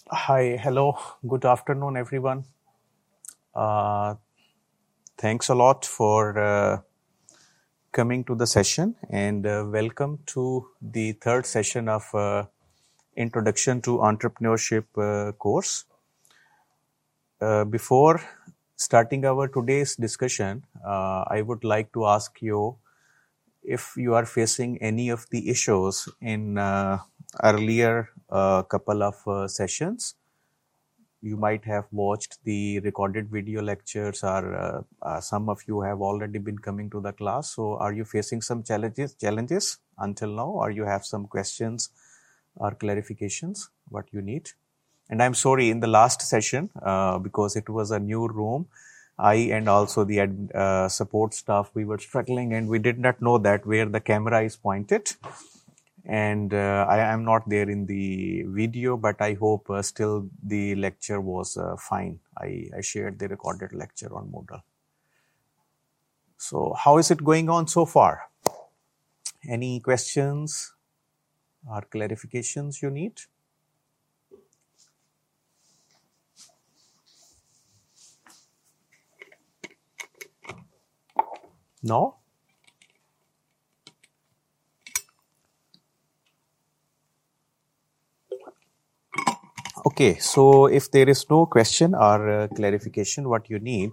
Hi, hello, good afternoon, everyone. Uh, Thanks a lot for coming to the session and welcome to the third session of Introduction to Entrepreneurship course. Before starting our today's discussion, I would like to ask you if you are facing any of the issues in earlier couple of sessions. You might have watched the recorded video lectures, or some of you have already been coming to the class. So are you facing some challenges until now, or you have some questions or clarifications what you need? And I'm sorry, in the last session, because it was a new room, I and also the support staff, we were struggling and we did not know that where the camera is pointed. And I am not there in the video, but I hope still the lecture was fine. I shared the recorded lecture on Moodle. So how is it going on so far? Any questions or clarifications you need? No? Okay, so if there is no question or clarification, what you need,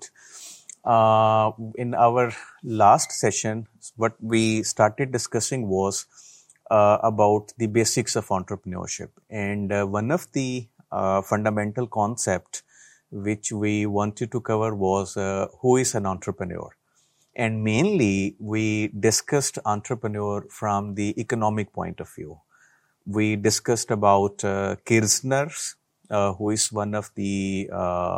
in our last session, what we started discussing was about the basics of entrepreneurship. And one of the fundamental concept which we wanted to cover was who is an entrepreneur. And mainly, we discussed entrepreneur from the economic point of view. We discussed about Kirchner, who is one of the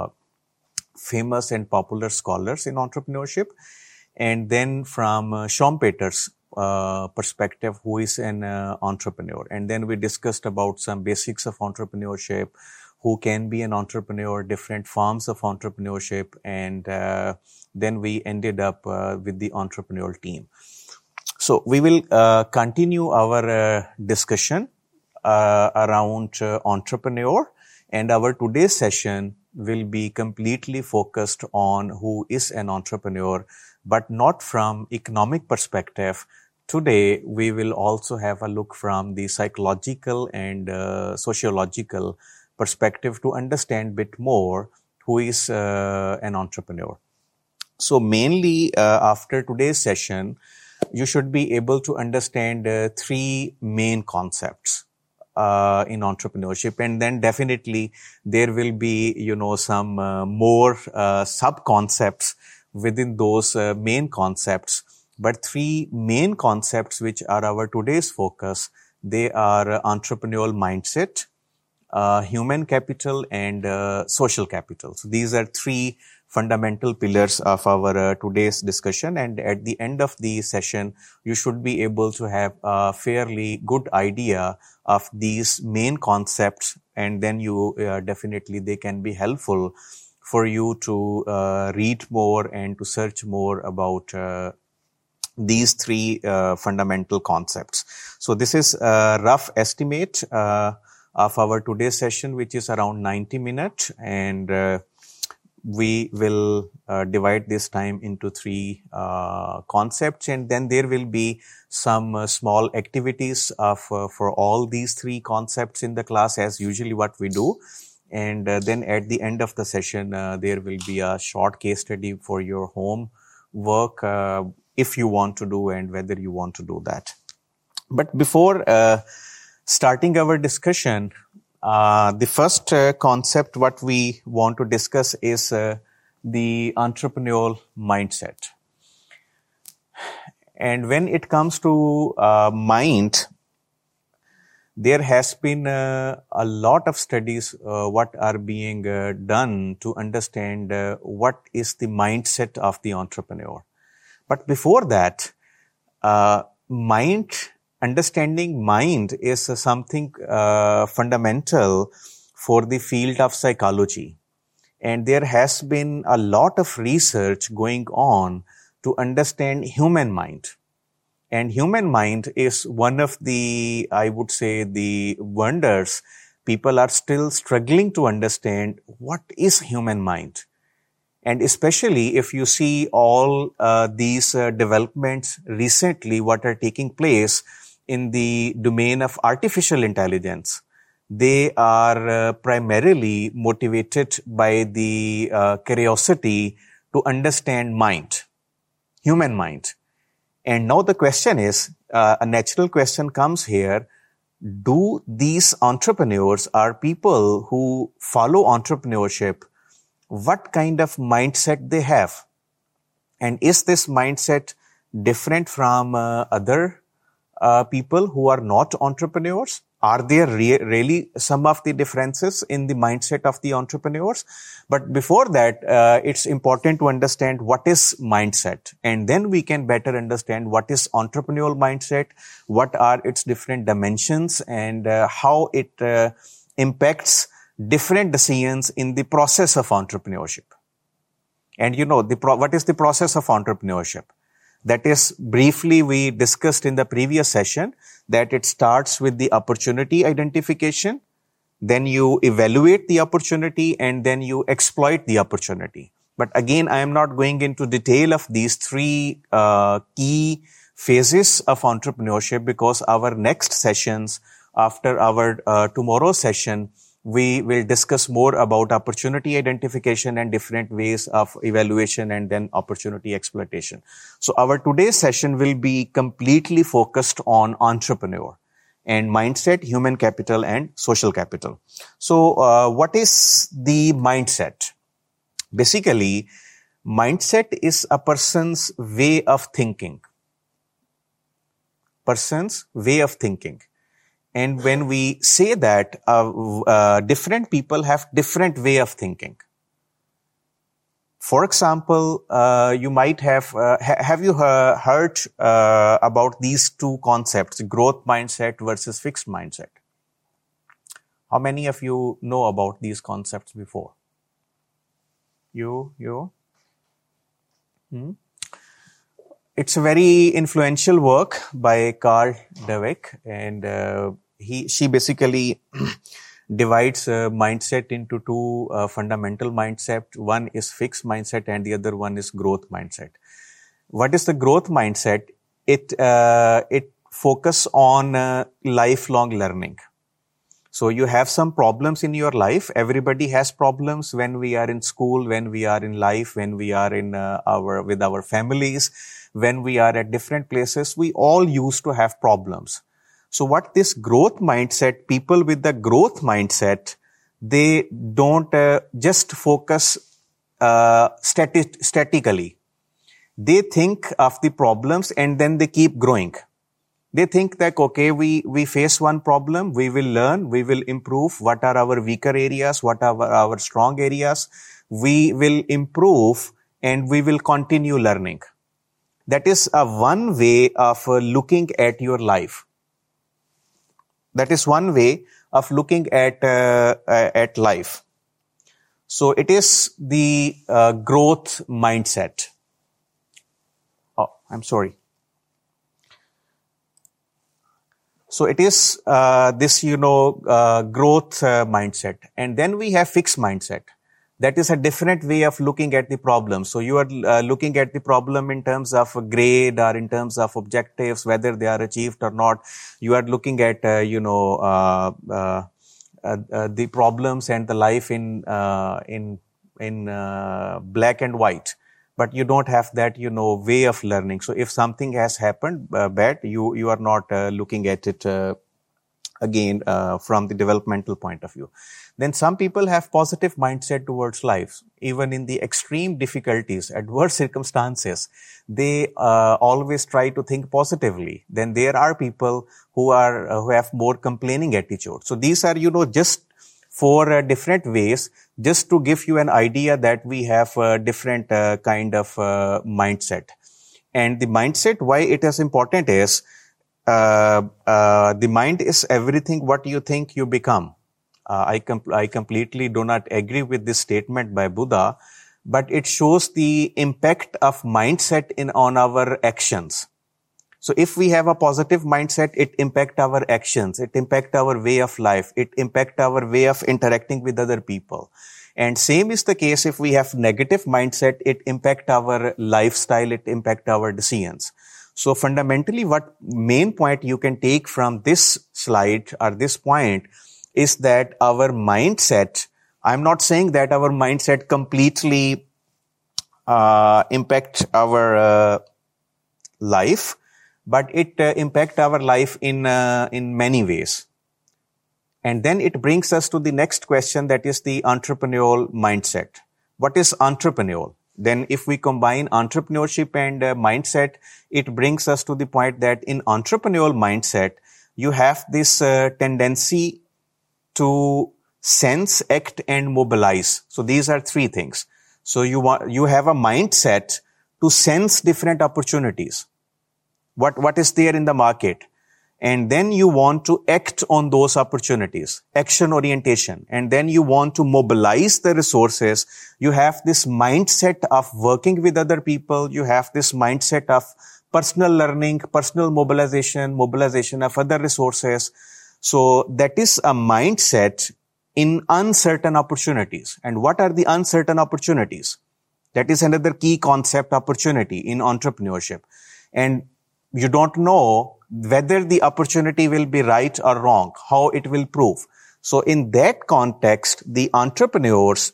famous and popular scholars in entrepreneurship. And then from Schumpeter's perspective, who is an entrepreneur. And then we discussed about some basics of entrepreneurship, who can be an entrepreneur, different forms of entrepreneurship. And then we ended up with the entrepreneurial team. So we will continue our discussion around entrepreneur, and our today's session will be completely focused on who is an entrepreneur, but not from economic perspective. Today, we will also have a look from the psychological and sociological perspective to understand a bit more who is an entrepreneur. So mainly after today's session, you should be able to understand three main concepts in entrepreneurship, and then definitely there will be some more sub concepts within those main concepts. But three main concepts which are our today's focus, they are entrepreneurial mindset, human capital, and social capital. So these are three fundamental pillars of our today's discussion. And at the end of the session, you should be able to have a fairly good idea of these main concepts. And then you definitely, they can be helpful for you to read more and to search more about these three fundamental concepts. So this is a rough estimate of our today's session, which is around 90 minutes. And we will divide this time into three concepts, and then there will be some small activities of for all these three concepts in the class, as usually what we do. And then at the end of the session, there will be a short case study for your home work, if you want to do and whether you want to do that. But before starting our discussion, the first concept what we want to discuss is the entrepreneurial mindset. And when it comes to mind, there has been a lot of studies what are being done to understand what is the mindset of the entrepreneur. But before that, understanding mind is something fundamental for the field of psychology. And there has been a lot of research going on to understand human mind. And human mind is one of the, I would say, the wonders people are still struggling to understand what is human mind. And especially if you see all these developments recently, what are taking place in the domain of artificial intelligence, they are primarily motivated by the curiosity to understand mind, human mind. And now the question is, a natural question comes here, do these entrepreneurs or people who follow entrepreneurship, what kind of mindset they have? And is this mindset different from other people who are not entrepreneurs? Are there really some of the differences in the mindset of the entrepreneurs? But before that, it's important to understand what is mindset. And then we can better understand what is entrepreneurial mindset, what are its different dimensions, and how it impacts different decisions in the process of entrepreneurship. And what is the process of entrepreneurship? That is, briefly we discussed in the previous session that it starts with the opportunity identification, then you evaluate the opportunity, and then you exploit the opportunity. But again, I am not going into detail of these three key phases of entrepreneurship, because our next sessions, after our tomorrow's session, we will discuss more about opportunity identification and different ways of evaluation and then opportunity exploitation. So our today's session will be completely focused on entrepreneur and mindset, human capital, and social capital. So what is the mindset? Basically, mindset is a person's way of thinking. Person's way of thinking. And when we say that, different people have different way of thinking. For example, you might have you heard about these two concepts, growth mindset versus fixed mindset? How many of you know about these concepts before? You? It's a very influential work by Carl Dweck, and she basically divides mindset into two fundamental mindsets. One is fixed mindset and the other one is growth mindset. What is the growth mindset? It focus on lifelong learning. So you have some problems in your life. Everybody has problems when we are in school, when we are in life, when we are in with our families, when we are at different places. We all used to have problems. So what this growth mindset, people with the growth mindset, they don't just focus statically. They think of the problems and then they keep growing. They think that, okay, we face one problem, we will learn, we will improve. What are our weaker areas? What are our strong areas? We will improve and we will continue learning. That is one way of looking at your life. That is one way of looking at life. So it is the growth mindset. Oh, I'm sorry. So it is this, growth mindset. And then we have fixed mindset. That is a different way of looking at the problem. So you are looking at the problem in terms of a grade or in terms of objectives, whether they are achieved or not. You are looking at, the problems and the life in black and white. But you don't have that, way of learning. So if something has happened bad, you are not looking at it again from the developmental point of view. Then some people have positive mindset towards life. Even in the extreme difficulties, adverse circumstances, they always try to think positively. Then there are people who have more complaining attitude. So these are, just four different ways, just to give you an idea that we have a different kind of mindset. And the mindset, why it is important is, the mind is everything what you think you become. I completely do not agree with this statement by Buddha, but it shows the impact of mindset on our actions. So if we have a positive mindset, it impact our actions, it impact our way of life, it impact our way of interacting with other people. And same is the case if we have negative mindset, it impact our lifestyle, it impact our decisions. So fundamentally, what main point you can take from this slide or this point is that our mindset, I'm not saying that our mindset completely impact our life, but it impact our life in many ways. And then it brings us to the next question, that is the entrepreneurial mindset. What is entrepreneurial? Then if we combine entrepreneurship and mindset, it brings us to the point that in entrepreneurial mindset, you have this tendency to sense, act, and mobilize. So these are three things. So you have a mindset to sense different opportunities. What is there in the market? And then you want to act on those opportunities, action orientation. And then you want to mobilize the resources. You have this mindset of working with other people. You have this mindset of personal learning, personal mobilization of other resources. So that is a mindset in uncertain opportunities. And what are the uncertain opportunities? That is another key concept, opportunity in entrepreneurship. And you don't know whether the opportunity will be right or wrong, how it will prove. So in that context, the entrepreneurs,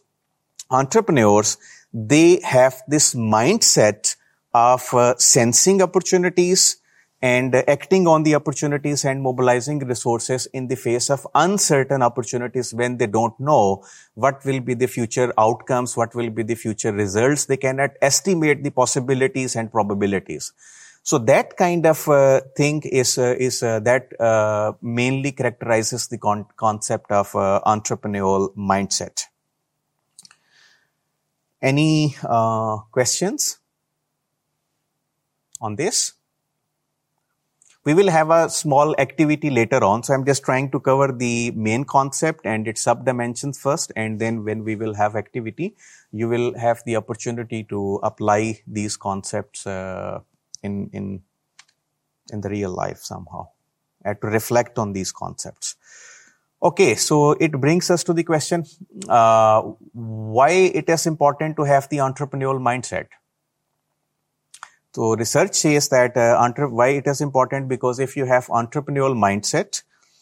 they have this mindset of sensing opportunities and acting on the opportunities and mobilizing resources in the face of uncertain opportunities when they don't know what will be the future outcomes, what will be the future results. They cannot estimate the possibilities and probabilities. So that kind of thing is that mainly characterizes the concept of entrepreneurial mindset. Any questions on this? We will have a small activity later on. So I'm just trying to cover the main concept and its sub-dimensions first. And then when we will have activity, you will have the opportunity to apply these concepts in the real life somehow, and to reflect on these concepts. Okay, so it brings us to the question, why it is important to have the entrepreneurial mindset. So research says that why it is important, because if you have entrepreneurial mindset,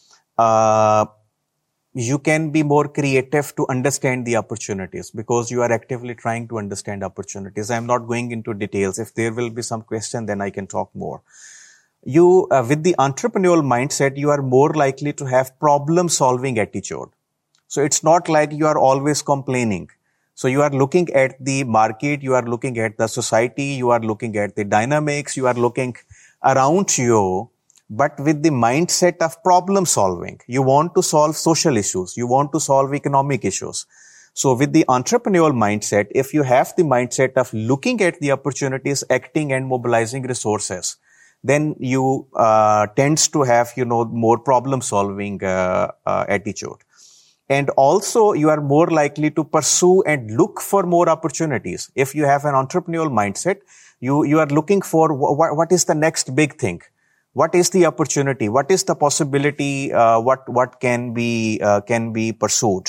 you can be more creative to understand the opportunities, because you are actively trying to understand opportunities. I'm not going into details. If there will be some question, then I can talk more. You, with the entrepreneurial mindset, you are more likely to have problem-solving attitude. So it's not like you are always complaining. So you are looking at the market, you are looking at the society, you are looking at the dynamics, you are looking around you, but with the mindset of problem solving. You want to solve social issues. You want to solve economic issues. So with the entrepreneurial mindset, if you have the mindset of looking at the opportunities, acting and mobilizing resources, then you tends to have, more problem solving attitude. And also you are more likely to pursue and look for more opportunities. If you have an entrepreneurial mindset, you are looking for what is the next big thing? What is the opportunity? What is the possibility? What can be pursued?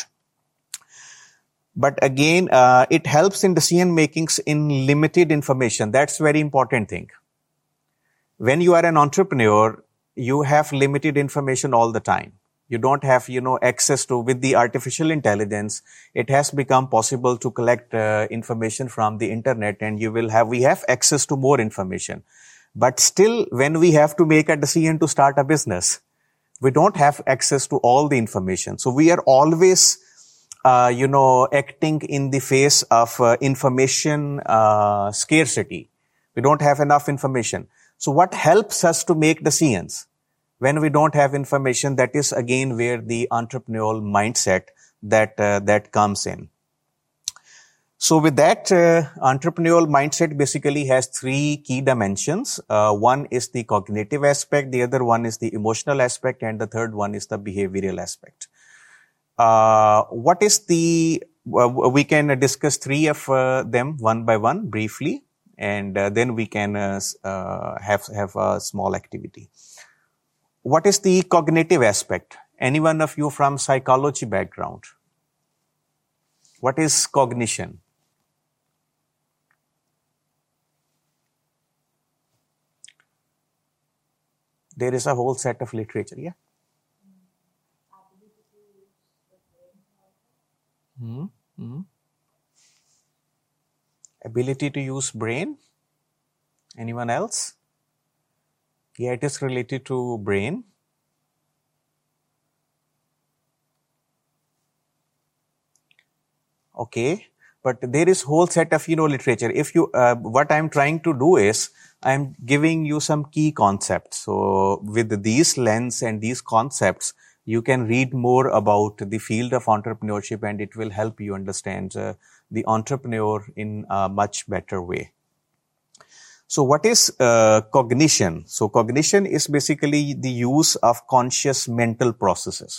But again, it helps in decision makings in limited information. That's very important thing. When you are an entrepreneur, you have limited information all the time. You don't have, access to, with the artificial intelligence, it has become possible to collect information from the internet, and we have access to more information. But still, when we have to make a decision to start a business, we don't have access to all the information. So we are always, acting in the face of information scarcity. We don't have enough information. So what helps us to make decisions when we don't have information? That is again where the entrepreneurial mindset that comes in. So with that, entrepreneurial mindset basically has three key dimensions. One is the cognitive aspect, the other one is the emotional aspect, and the third one is the behavioral aspect. We can discuss three of them one by one briefly. and then we can have a small activity. What is the cognitive aspect? Any one of you from psychology background? What is cognition? There is a whole set of literature, yeah? Ability to use brain? Anyone else? Yeah, it is related to brain. Okay, but there is whole set of, literature. If you, what I'm trying to do is, I'm giving you some key concepts. So with these lens and these concepts, you can read more about the field of entrepreneurship, and it will help you understand the entrepreneur in a much better way. So what is cognition? So cognition is basically the use of conscious mental processes.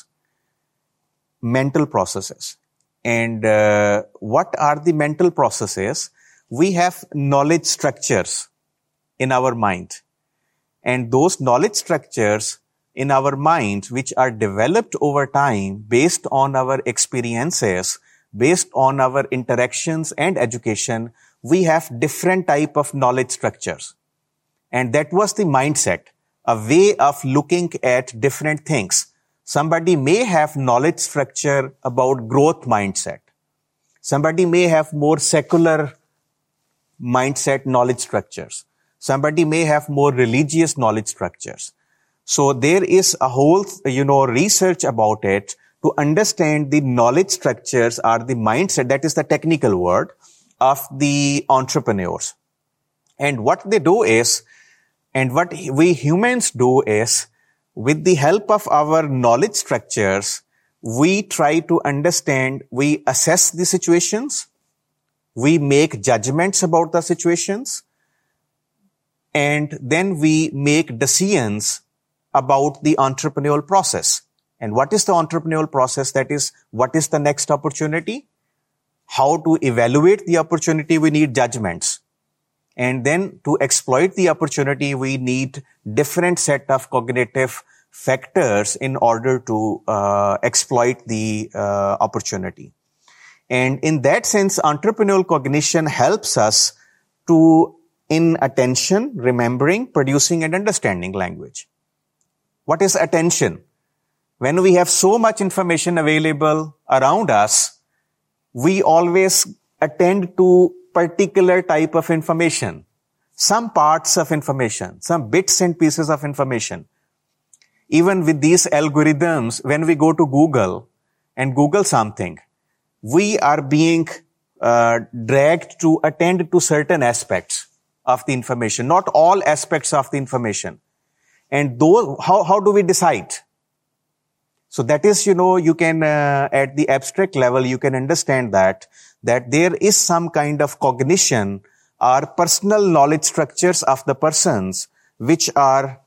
And what are the mental processes? We have knowledge structures in our mind. And those knowledge structures in our mind, which are developed over time based on our experiences, based on our interactions and education, we have different type of knowledge structures. And that was the mindset, a way of looking at different things. Somebody may have knowledge structure about growth mindset. Somebody may have more secular mindset knowledge structures. Somebody may have more religious knowledge structures. So there is a whole, research about it to understand the knowledge structures or the mindset, that is the technical word, of the entrepreneurs. And what they do is, and what we humans do is, with the help of our knowledge structures, we try to understand, we assess the situations, we make judgments about the situations, and then we make decisions about the entrepreneurial process. And what is the entrepreneurial process? That is, what is the next opportunity? How to evaluate the opportunity? We need judgments. And then to exploit the opportunity, we need different set of cognitive factors in order to exploit the opportunity. And in that sense, entrepreneurial cognition helps us to, in attention, remembering, producing, and understanding language. What is attention? When we have so much information available around us, we always attend to particular type of information, some parts of information, some bits and pieces of information. Even with these algorithms, when we go to Google and Google something, we are being dragged to attend to certain aspects of the information, not all aspects of the information. And those, how do we decide? So that is, you can, at the abstract level, you can understand that there is some kind of cognition or personal knowledge structures of the persons which are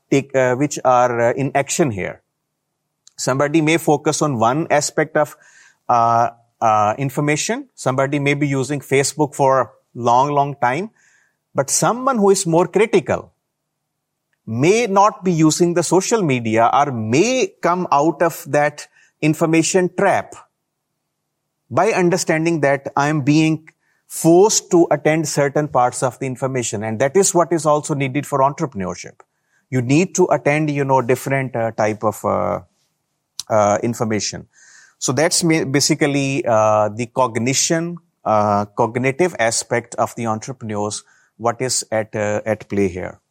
in action here. Somebody may focus on one aspect of information. Somebody may be using Facebook for a long time. But someone who is more critical may not be using the social media or may come out of that information trap by understanding that I am being forced to attend certain parts of the information. And that is what is also needed for entrepreneurship. You need to attend, different type of information. So that's basically the cognitive aspect of the entrepreneurs, what is at play here.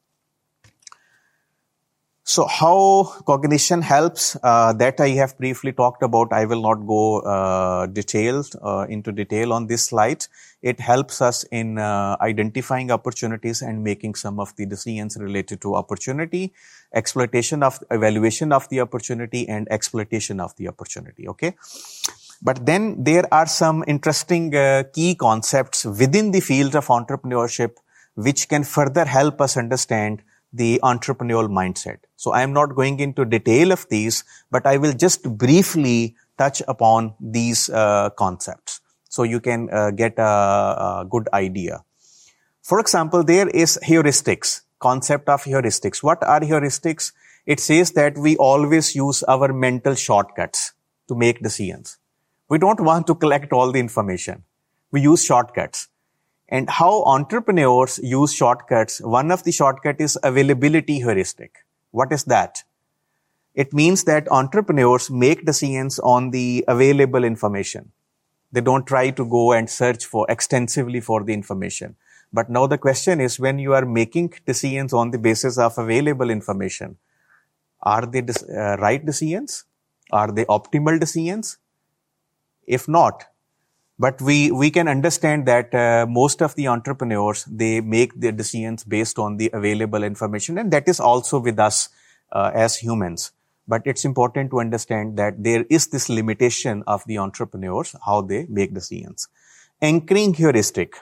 So how cognition helps, that I have briefly talked about. I will not go into detail on this slide. It helps us in identifying opportunities and making some of the decisions related to opportunity, evaluation of the opportunity, and exploitation of the opportunity. Okay. But then there are some interesting key concepts within the field of entrepreneurship which can further help us understand the entrepreneurial mindset. So I am not going into detail of these, but I will just briefly touch upon these concepts so you can get a good idea. For example, there is heuristics, concept of heuristics. What are heuristics? It says that we always use our mental shortcuts to make decisions. We don't want to collect all the information. We use shortcuts. And how entrepreneurs use shortcuts, one of the shortcut is availability heuristic. What is that? It means that entrepreneurs make decisions on the available information. They don't try to go and search for extensively for the information. But now the question is, when you are making decisions on the basis of available information, are they right decisions? Are they optimal decisions? If not, but we can understand that most of the entrepreneurs, they make their decisions based on the available information, and that is also with us as humans. But it's important to understand that there is this limitation of the entrepreneurs, how they make decisions. Anchoring heuristic.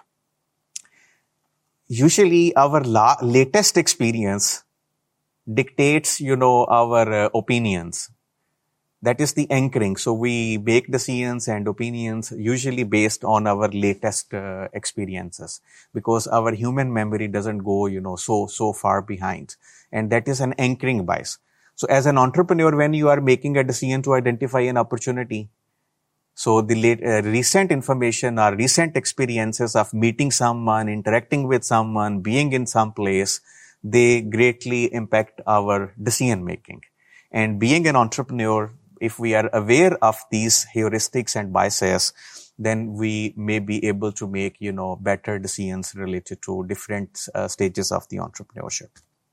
Usually our latest experience dictates, our opinions. That is the anchoring. So we make decisions and opinions usually based on our latest experiences, because our human memory doesn't go, so far behind. And that is an anchoring bias. So as an entrepreneur, when you are making a decision to identify an opportunity, so the recent information or recent experiences of meeting someone, interacting with someone, being in some place, they greatly impact our decision making. And being an entrepreneur, if we are aware of these heuristics and biases, then we may be able to make, better decisions related to different stages of the entrepreneurship.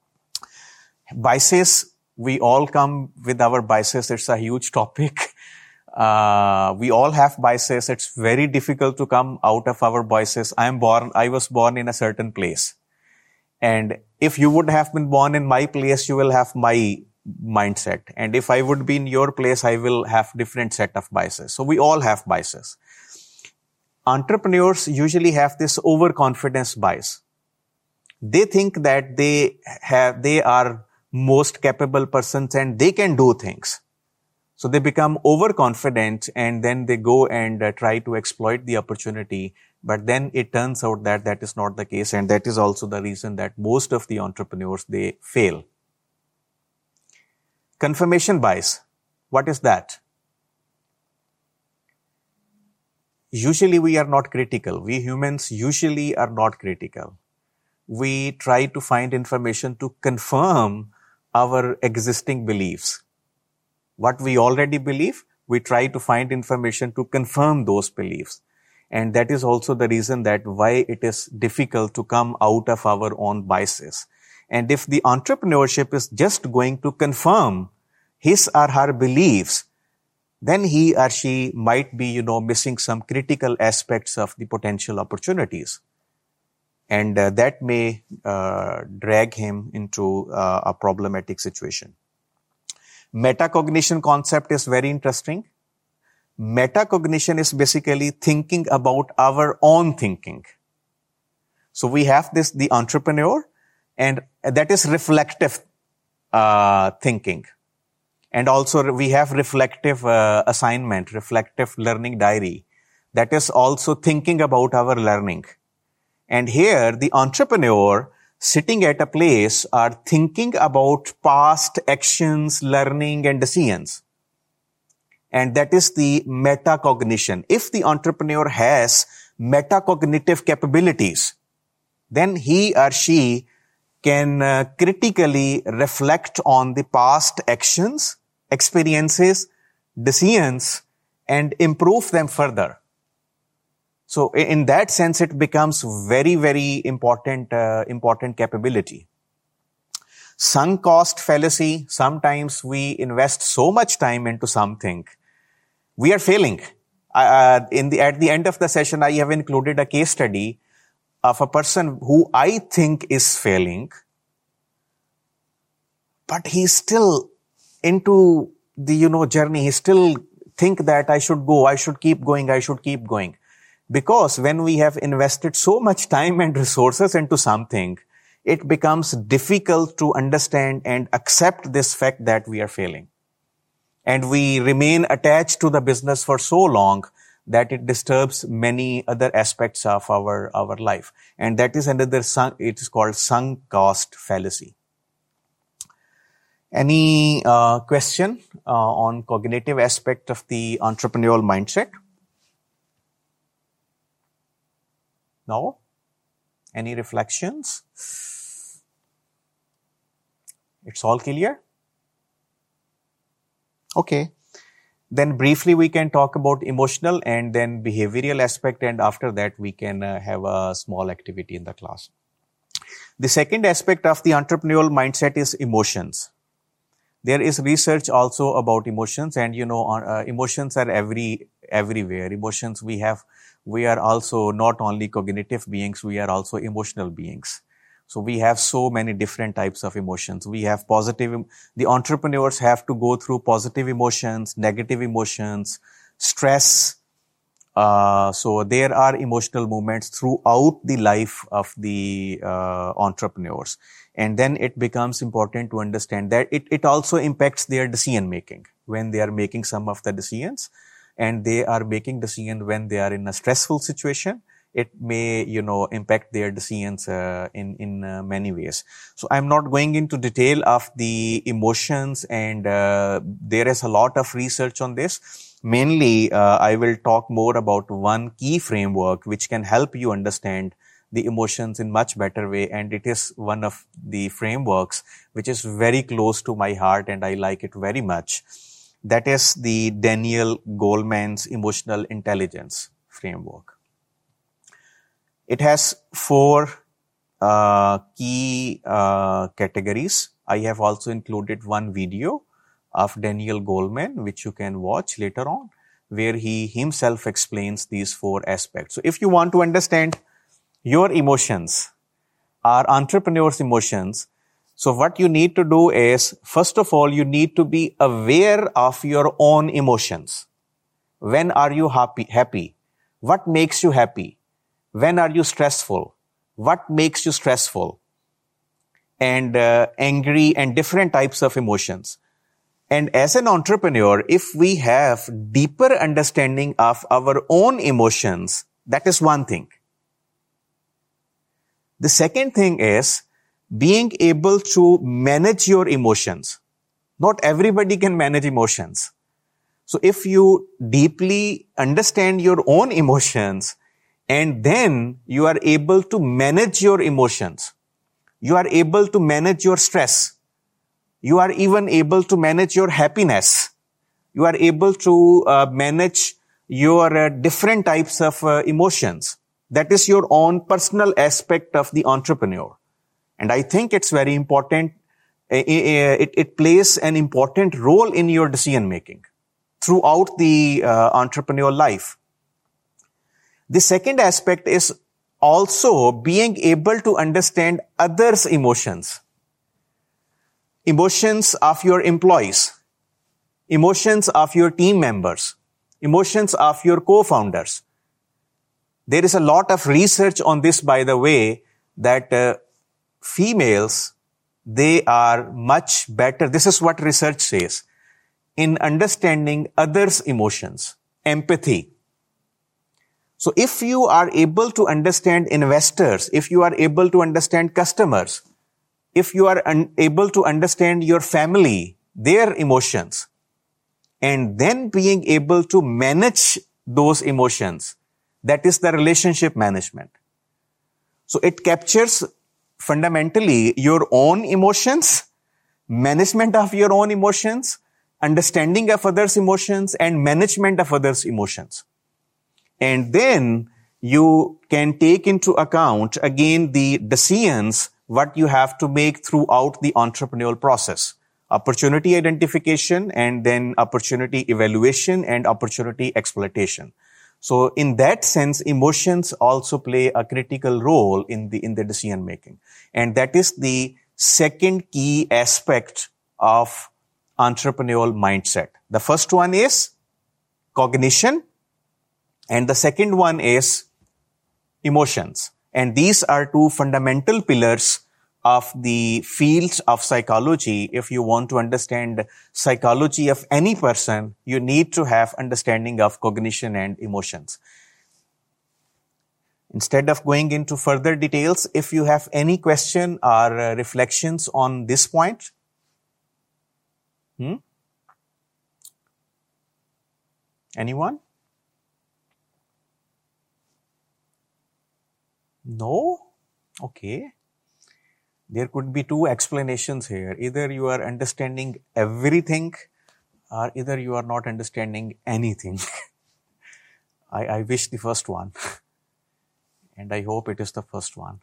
Biases, we all come with our biases. It's a huge topic. We all have biases. It's very difficult to come out of our biases. I was born in a certain place. And if you would have been born in my place, you will have my mindset. And if I would be in your place, I will have different set of biases. So we all have biases. Entrepreneurs usually have this overconfidence bias. They think that they are most capable persons and they can do things. So they become overconfident and then they go and try to exploit the opportunity. But then it turns out that that is not the case. And that is also the reason that most of the entrepreneurs, they fail. Confirmation bias. What is that? Usually we are not critical. We humans usually are not critical. We try to find information to confirm our existing beliefs. What we already believe, we try to find information to confirm those beliefs. And that is also the reason that why it is difficult to come out of our own biases. And if the entrepreneurship is just going to confirm his or her beliefs, then he or she might be, missing some critical aspects of the potential opportunities. And that may drag him into a problematic situation. Metacognition concept is very interesting. Metacognition is basically thinking about our own thinking. So we have the entrepreneur, and that is reflective thinking. And also we have reflective assignment, reflective learning diary. That is also thinking about our learning. And here the entrepreneur sitting at a place are thinking about past actions, learning, and decisions. And that is the metacognition. If the entrepreneur has metacognitive capabilities, then he or she can critically reflect on the past actions, experiences, decisions, and improve them further. So in that sense, it becomes very, very important capability. Sunk cost fallacy. Sometimes we invest so much time into something, we are failing. At the end of the session, I have included a case study of a person who I think is failing, but he's still into the, journey. He still think that I should keep going. Because when we have invested so much time and resources into something, it becomes difficult to understand and accept this fact that we are failing. And we remain attached to the business for so long that it disturbs many other aspects of our life. And that is it is called sunk cost fallacy. Any question on cognitive aspect of the entrepreneurial mindset? No? Any reflections? It's all clear? Okay. Then briefly we can talk about emotional and then behavioral aspect, and after that we can have a small activity in the class. The second aspect of the entrepreneurial mindset is emotions. There is research also about emotions, and emotions are everywhere. Emotions we are also not only cognitive beings, we are also emotional beings. So we have so many different types of emotions. We have the entrepreneurs have to go through positive emotions, negative emotions, stress. So there are emotional moments throughout the life of the entrepreneurs. And then it becomes important to understand that it also impacts their decision making when they are making some of the decisions, and they are making decisions when they are in a stressful situation. It may, impact their decisions in many ways. So I'm not going into detail of the emotions, and there is a lot of research on this. Mainly, I will talk more about one key framework which can help you understand the emotions in much better way, and it is one of the frameworks which is very close to my heart and I like it very much. That is the Daniel Goleman's emotional intelligence framework. It has 4 key categories. I have also included one video of Daniel Goleman, which you can watch later on, where he himself explains these 4 aspects. So if you want to understand your emotions, our entrepreneurs' emotions, so what you need to do is, first of all, you need to be aware of your own emotions. When are you happy? What makes you happy? When are you stressful? What makes you stressful? And angry, and different types of emotions. And as an entrepreneur, if we have deeper understanding of our own emotions, that is one thing. The second thing is being able to manage your emotions. Not everybody can manage emotions. So if you deeply understand your own emotions, and then you are able to manage your emotions, you are able to manage your stress, you are even able to manage your happiness, you are able to manage your different types of emotions. That is your own personal aspect of the entrepreneur. And I think it's very important. It plays an important role in your decision making throughout the entrepreneurial life. The second aspect is also being able to understand others' emotions. Emotions of your employees, emotions of your team members, emotions of your co-founders. There is a lot of research on this, by the way, that females, they are much better. This is what research says, in understanding others' emotions, empathy. So if you are able to understand investors, if you are able to understand customers, if you are able to understand your family, their emotions, and then being able to manage those emotions, that is the relationship management. So it captures fundamentally your own emotions, management of your own emotions, understanding of others' emotions, and management of others' emotions. And then you can take into account, again, the decisions, what you have to make throughout the entrepreneurial process. Opportunity identification, and then opportunity evaluation, and opportunity exploitation. So in that sense, emotions also play a critical role in the decision making. And that is the second key aspect of entrepreneurial mindset. The first one is cognition, and the second one is emotions. And these are 2 fundamental pillars of the fields of psychology. If you want to understand psychology of any person, you need to have understanding of cognition and emotions. Instead of going into further details, if you have any question or reflections on this point. Anyone? No? Okay. There could be two explanations here. Either you are understanding everything or either you are not understanding anything. I wish the first one. And I hope it is the first one.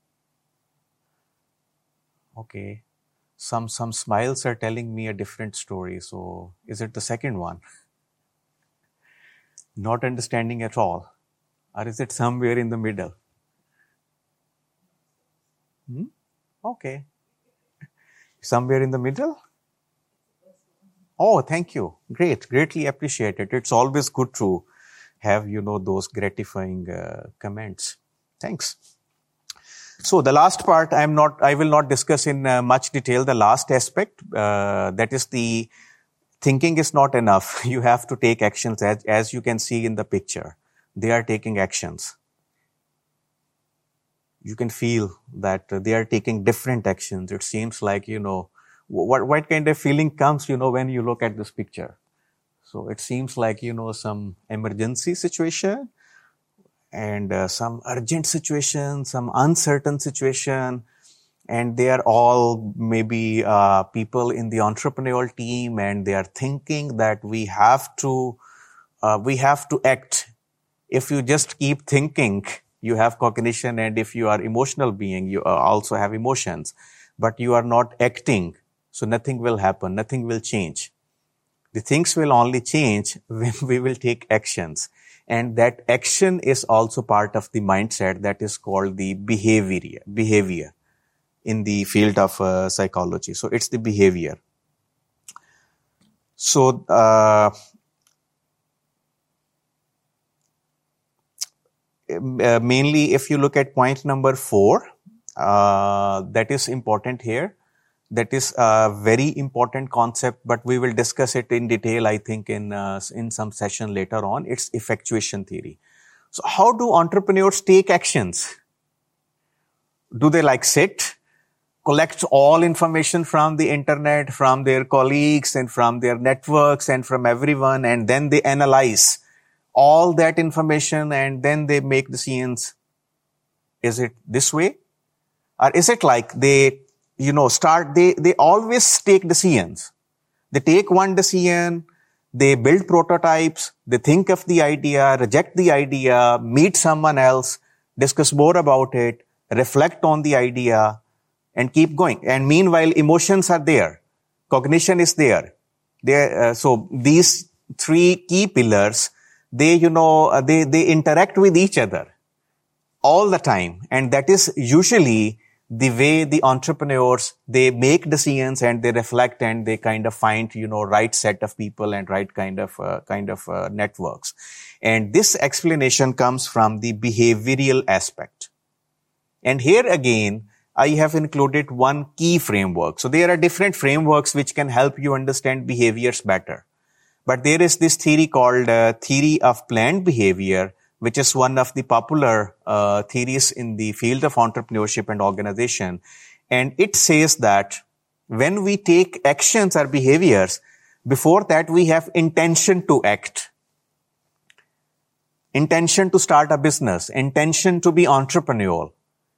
Okay. Some smiles are telling me a different story. So is it the second one? Not understanding at all? Or is it somewhere in the middle? Okay. Somewhere in the middle? Oh, thank you. Great. Greatly appreciated. It's always good to have, those gratifying comments. Thanks. So the last part, I will not discuss in much detail the last aspect. That is the thinking is not enough. You have to take actions as you can see in the picture. They are taking actions. You can feel that they are taking different actions. It seems like, what kind of feeling comes, when you look at this picture. So it seems like, some emergency situation and some urgent situation, some uncertain situation. And they are all maybe people in the entrepreneurial team, and they are thinking that we have to act. If you just keep thinking, you have cognition, and if you are emotional being, you also have emotions, but you are not acting. So nothing will happen. Nothing will change. The things will only change when we will take actions. And that action is also part of the mindset that is called the behavior in the field of psychology. So it's the behavior. So, mainly if you look at point number 4, that is important here. That is a very important concept, but we will discuss it in detail, I think, in some session later on. It's effectuation theory. So how do entrepreneurs take actions? Do they sit, collect all information from the internet, from their colleagues and from their networks and from everyone, and then they analyze all that information and then they make decisions? Is it this way? Or is it like they always take decisions. They take one decision, they build prototypes, they think of the idea, reject the idea, meet someone else, discuss more about it, reflect on the idea, and keep going. And meanwhile, emotions are there. Cognition is there. So these 3 key pillars, they interact with each other all the time. And that is usually the way the entrepreneurs, they make decisions and they reflect and they kind of find, right set of people and right kind of networks. And this explanation comes from the behavioral aspect. And here again, I have included one key framework. So there are different frameworks which can help you understand behaviors better. But there is this theory called theory of planned behavior, which is one of the popular theories in the field of entrepreneurship and organization. And it says that when we take actions or behaviors, before that we have intention to act, intention to start a business, intention to be entrepreneurial.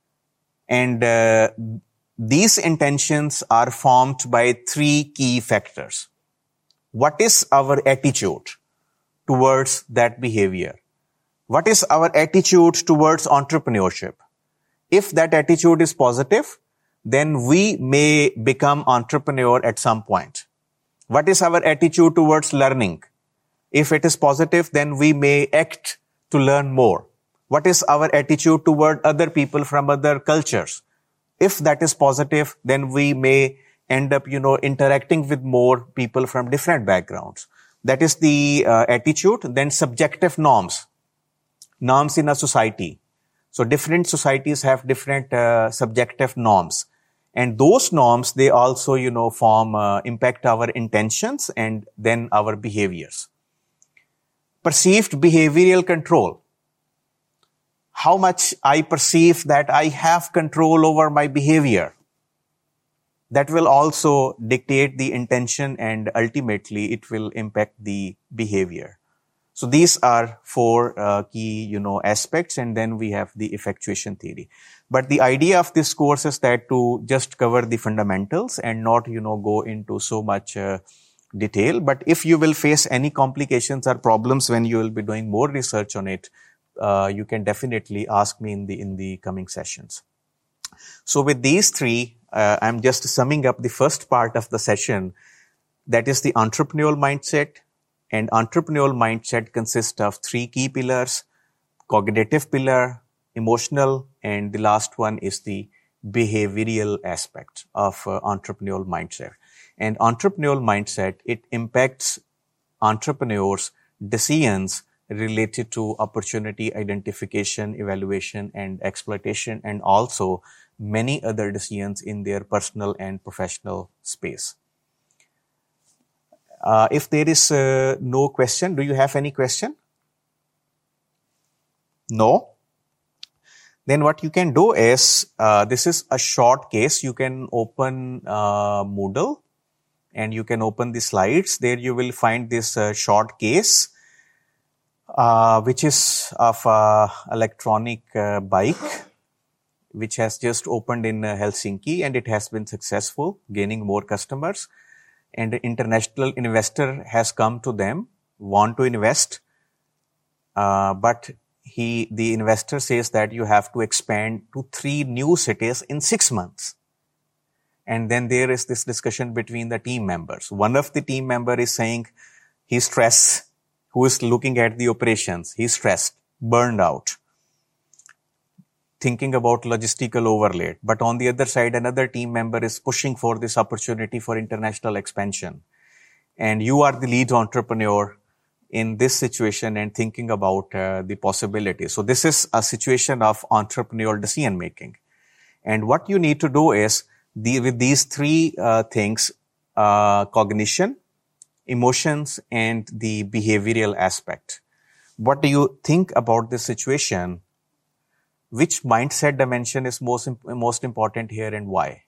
And these intentions are formed by 3 key factors. What is our attitude towards that behavior? What is our attitude towards entrepreneurship? If that attitude is positive, then we may become entrepreneur at some point. What is our attitude towards learning? If it is positive, then we may act to learn more. What is our attitude toward other people from other cultures? If that is positive, then we may end up, interacting with more people from different backgrounds. That is the attitude. Then subjective norms in a society. So different societies have different subjective norms. And those norms, they also, form, impact our intentions and then our behaviors. Perceived behavioral control. How much I perceive that I have control over my behavior. That will also dictate the intention, and ultimately it will impact the behavior. So these are four key, aspects, and then we have the effectuation theory. But the idea of this course is that to just cover the fundamentals and not, go into so much detail. But if you will face any complications or problems when you will be doing more research on it, you can definitely ask me in the coming sessions. So with these three, I'm just summing up the first part of the session. That is the entrepreneurial mindset. And entrepreneurial mindset consists of three key pillars: cognitive pillar, emotional, and the last one is the behavioral aspect of entrepreneurial mindset. And entrepreneurial mindset, it impacts entrepreneurs' decisions related to opportunity identification, evaluation, and exploitation, and also many other decisions in their personal and professional space. If there is no question, do you have any question? No? Then what you can do is, this is a short case. You can open Moodle and you can open the slides. There you will find this short case, which is of electronic bike, which has just opened in Helsinki, and it has been successful, gaining more customers. And the international investor has come to them, want to invest, but the investor says that you have to expand to 3 new cities in 6 months. And then there is this discussion between the team members. One of the team member is saying he's stressed, who is looking at the operations. He's stressed, burned out, thinking about logistical overload. But on the other side, another team member is pushing for this opportunity for international expansion. And you are the lead entrepreneur in this situation and thinking about the possibilities. So this is a situation of entrepreneurial decision making. And what you need to do is, with these three things, cognition, emotions, and the behavioral aspect. What do you think about this situation? Which mindset dimension is most important here, and why?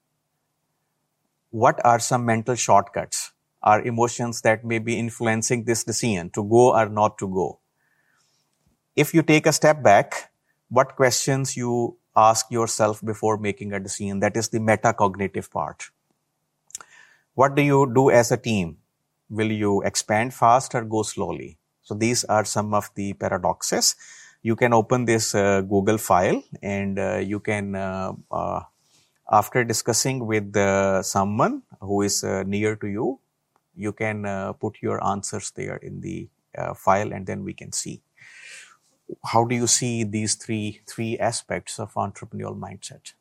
What are some mental shortcuts or emotions that may be influencing this decision to go or not to go? If you take a step back, what questions you ask yourself before making a decision? That is the metacognitive part. What do you do as a team? Will you expand fast or go slowly? So these are some of the paradoxes. You can open this Google file, and you can, after discussing with someone who is near to you, you can put your answers there in the file, and then we can see. How do you see these three aspects of entrepreneurial mindset?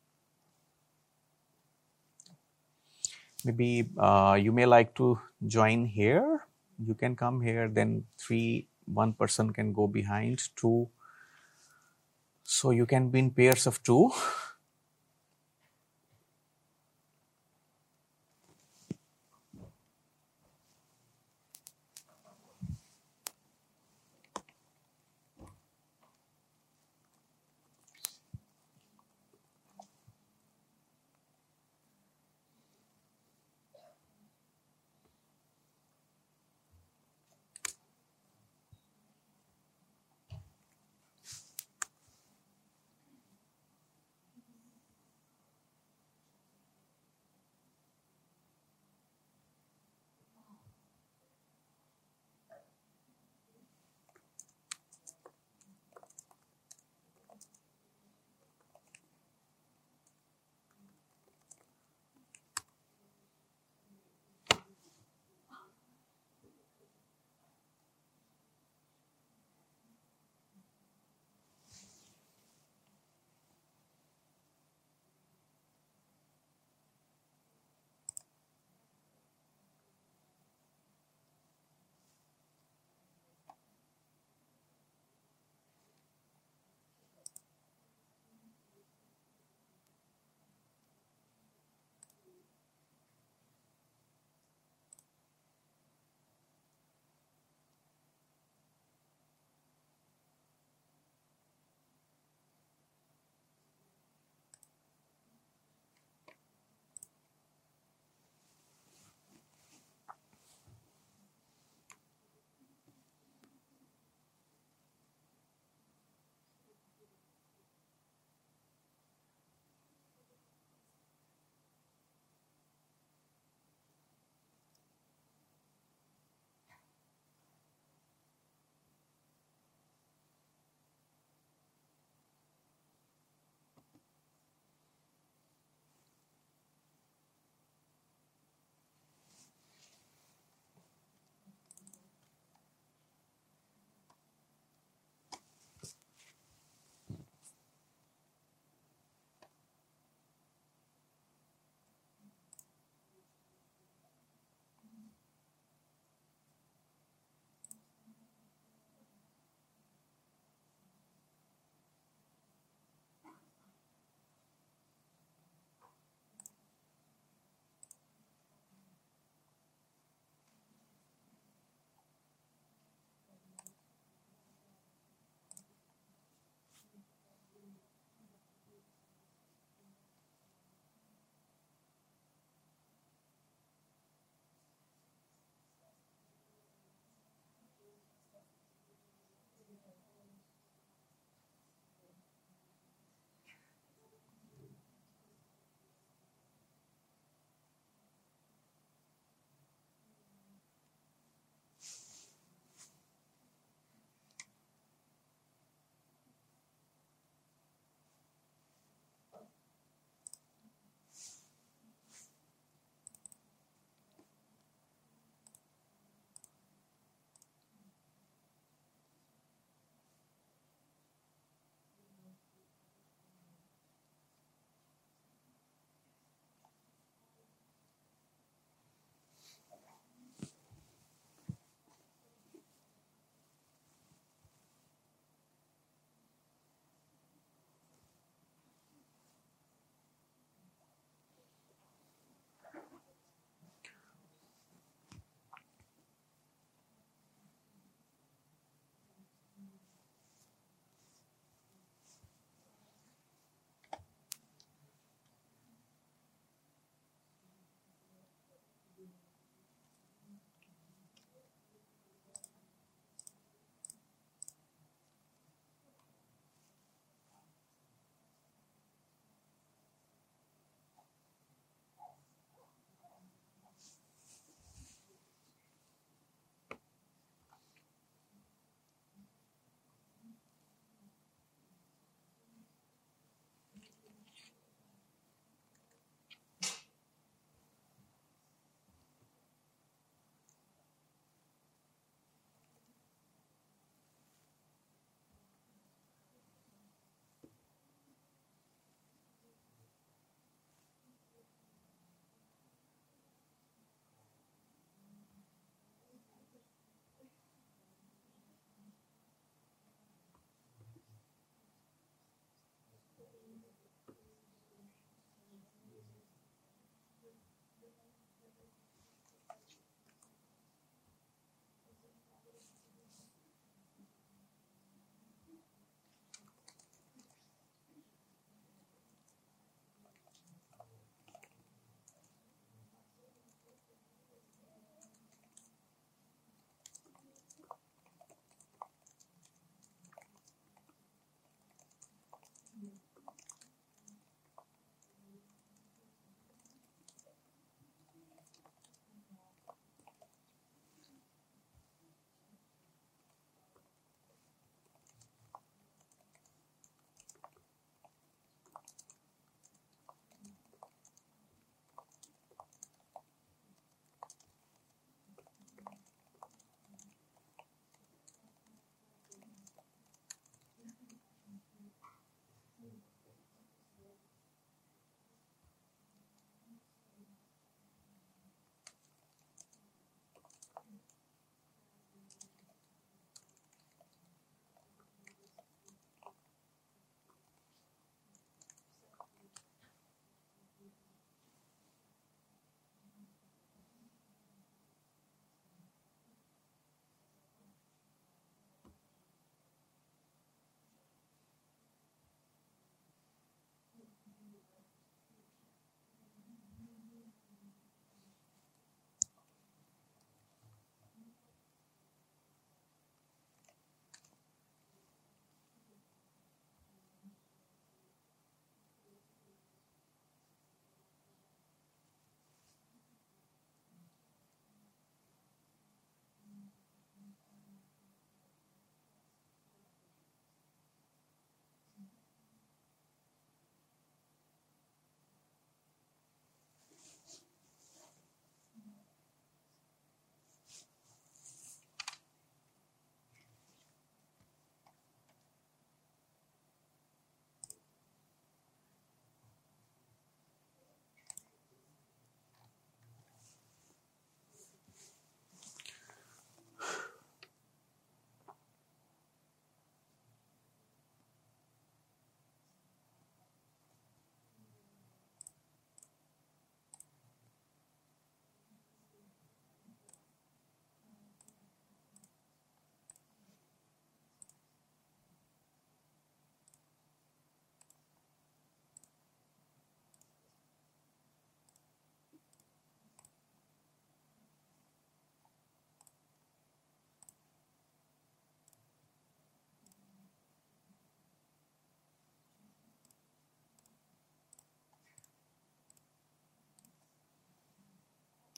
Maybe you may like to join here. You can come here, then one person can go behind, 2. So you can be in pairs of 2.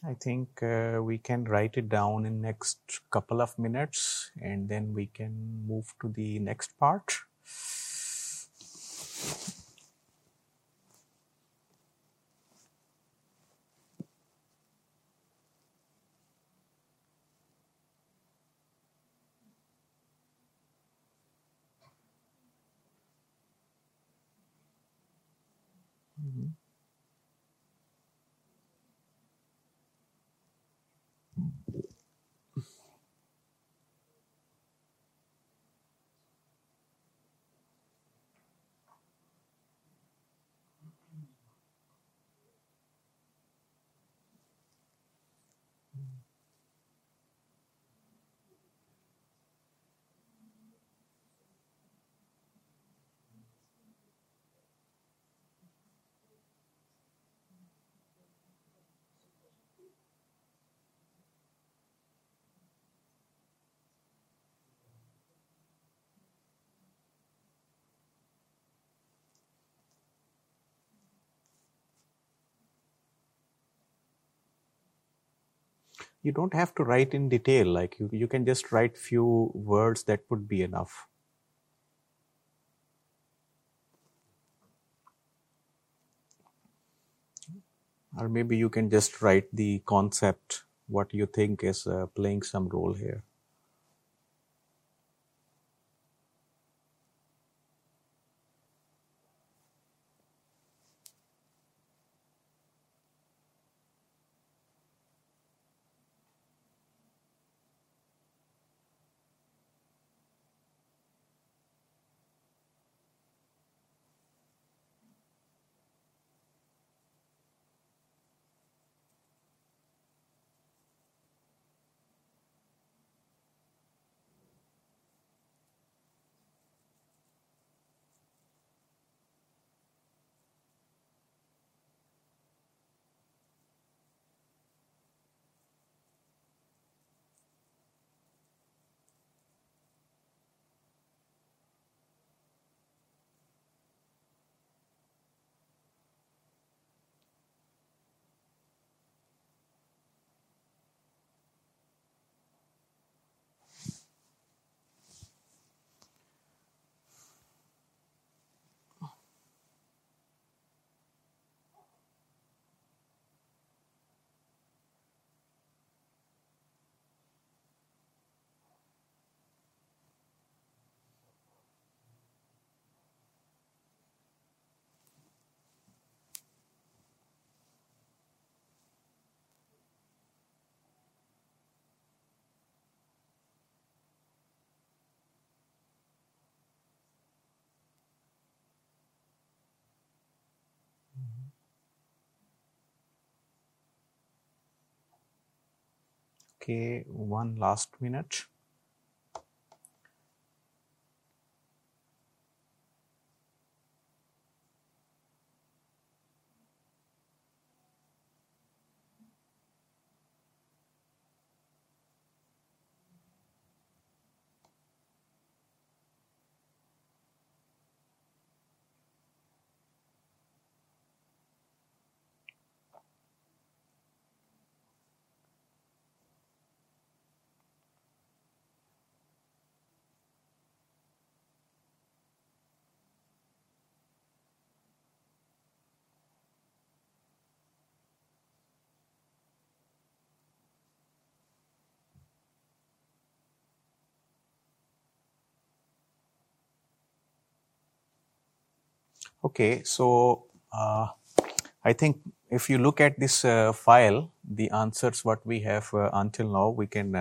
I think we can write it down in next couple of minutes and then we can move to the next part. Mhm. You don't have to write in detail, like you can just write few words that would be enough. Or maybe you can just write the concept, what you think is playing some role here. Okay, one last minute. Okay, so I think if you look at this file, the answers what we have until now, we can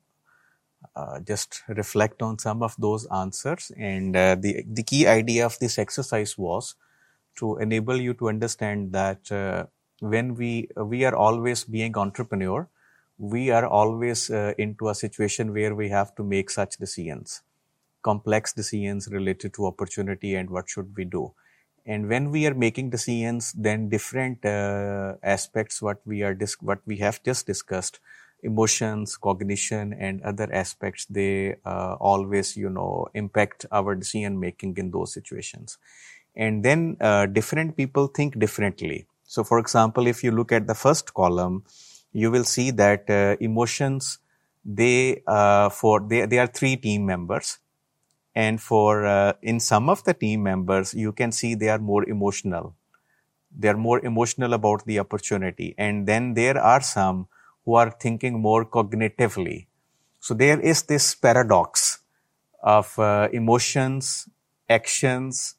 just reflect on some of those answers. And the key idea of this exercise was to enable you to understand that when we are always being entrepreneur, we are always into a situation where we have to make such decisions, complex decisions related to opportunity and what should we do. And when we are making decisions, then different aspects what we have just discussed, emotions, cognition, and other aspects, they always impact our decision making in those situations. And then different people think differently. So for example, if you look at the first column, you will see that emotions, they are three team members. And for in some of the team members, you can see they are more emotional. They are more emotional about the opportunity. And then there are some who are thinking more cognitively. So there is this paradox of emotions, actions,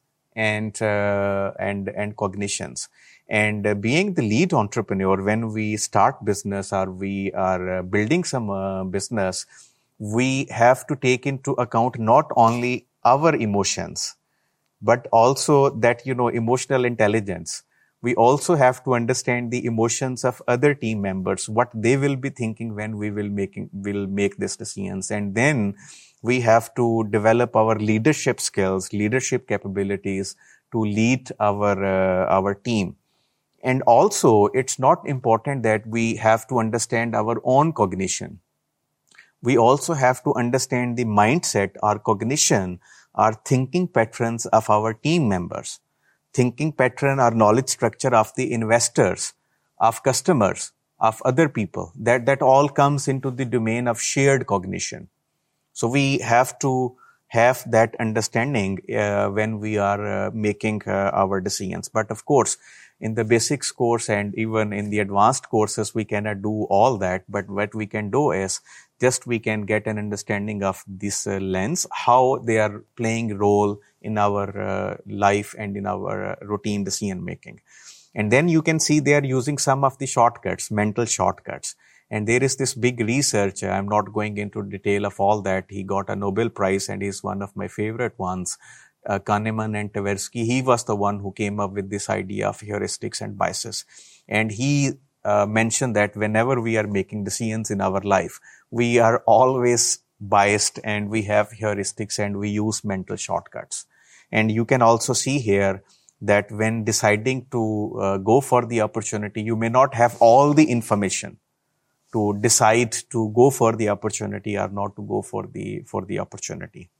and cognitions. And being the lead entrepreneur, when we start business or we are building some business, we have to take into account not only our emotions, but also that, emotional intelligence. We also have to understand the emotions of other team members, what they will be thinking when will make these decisions. And then we have to develop our leadership skills, leadership capabilities to lead our team. And also, it's not important that we have to understand our own cognition. We also have to understand the mindset, our cognition, our thinking patterns of our team members, thinking pattern, our knowledge structure of the investors, of customers, of other people. That all comes into the domain of shared cognition. So we have to have that understanding when we are making our decisions. But of course, in the basics course and even in the advanced courses, we cannot do all that. But what we can do is just we can get an understanding of this lens, how they are playing role in our life and in our routine decision making. And then you can see they are using some of the shortcuts, mental shortcuts. And there is this big research. I'm not going into detail of all that. He got a Nobel Prize and he's one of my favorite ones. Kahneman and Tversky, he was the one who came up with this idea of heuristics and biases. And he mentioned that whenever we are making decisions in our life, we are always biased and we have heuristics and we use mental shortcuts. And you can also see here that when deciding to go for the opportunity, you may not have all the information to decide to go for the opportunity or not to go for the opportunity.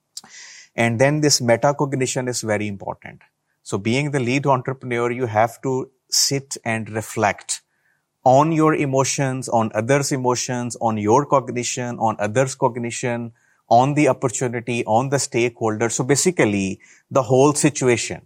And then this metacognition is very important. So being the lead entrepreneur, you have to sit and reflect on your emotions, on others' emotions, on your cognition, on others' cognition, on the opportunity, on the stakeholder. So basically, the whole situation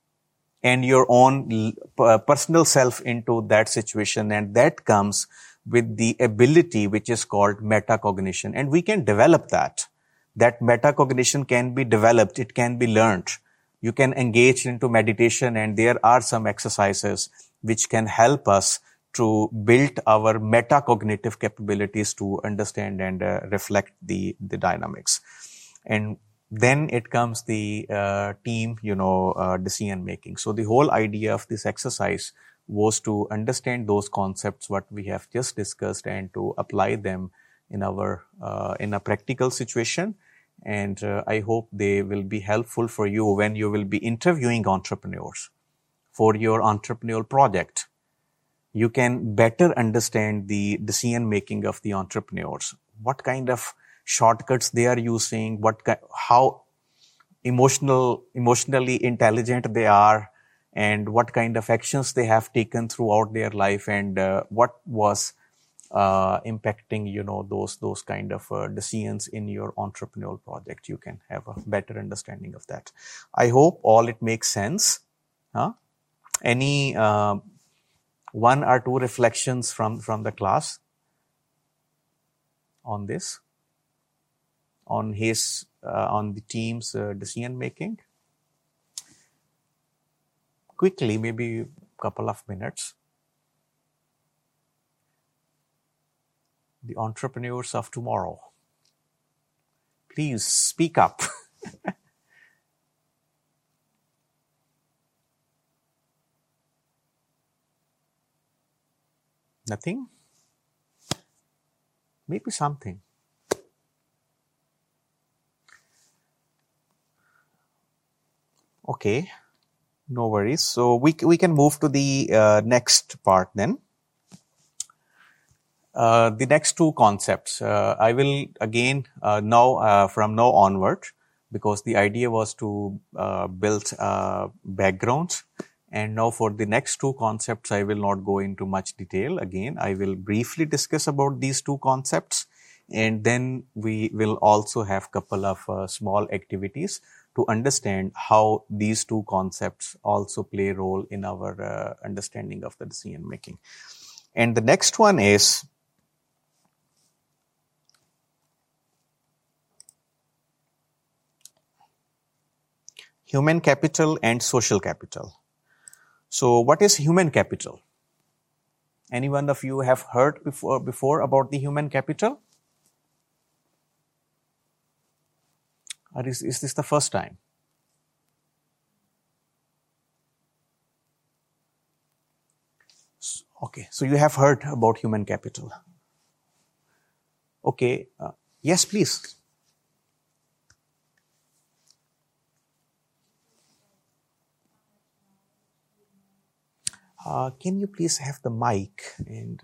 and your own personal self into that situation. And that comes with the ability which is called metacognition. And we can develop that. That metacognition can be developed. It can be learned. You can engage into meditation, and there are some exercises which can help us to build our metacognitive capabilities to understand and reflect the dynamics. And then it comes the team, decision making. So the whole idea of this exercise was to understand those concepts, what we have just discussed, and to apply them in a practical situation. And I hope they will be helpful for you when you will be interviewing entrepreneurs for your entrepreneurial project. You can better understand the decision making of the entrepreneurs, what kind of shortcuts they are using, how emotionally intelligent they are, and what kind of actions they have taken throughout their life, and what was impacting, those kind of decisions in your entrepreneurial project. You can have a better understanding of that. I hope all it makes sense. Any one or two reflections from the class on this, on the team's decision making? Quickly, maybe a couple of minutes. The entrepreneurs of tomorrow, please speak up. Nothing? Maybe something. Okay, no worries. So we can move to the next part then. The next two concepts, I will again now from now onward, because the idea was to build backgrounds And now for the next two concepts, I will not go into much detail. Again, I will briefly discuss about these two concepts, and then we will also have couple of small activities to understand how these two concepts also play a role in our understanding of the decision making. And the next one is human capital and social capital. So what is human capital? Any one of you have heard before about the human capital? Or is this the first time? Okay, so you have heard about human capital. Okay, yes, please. Can you please have the mic? And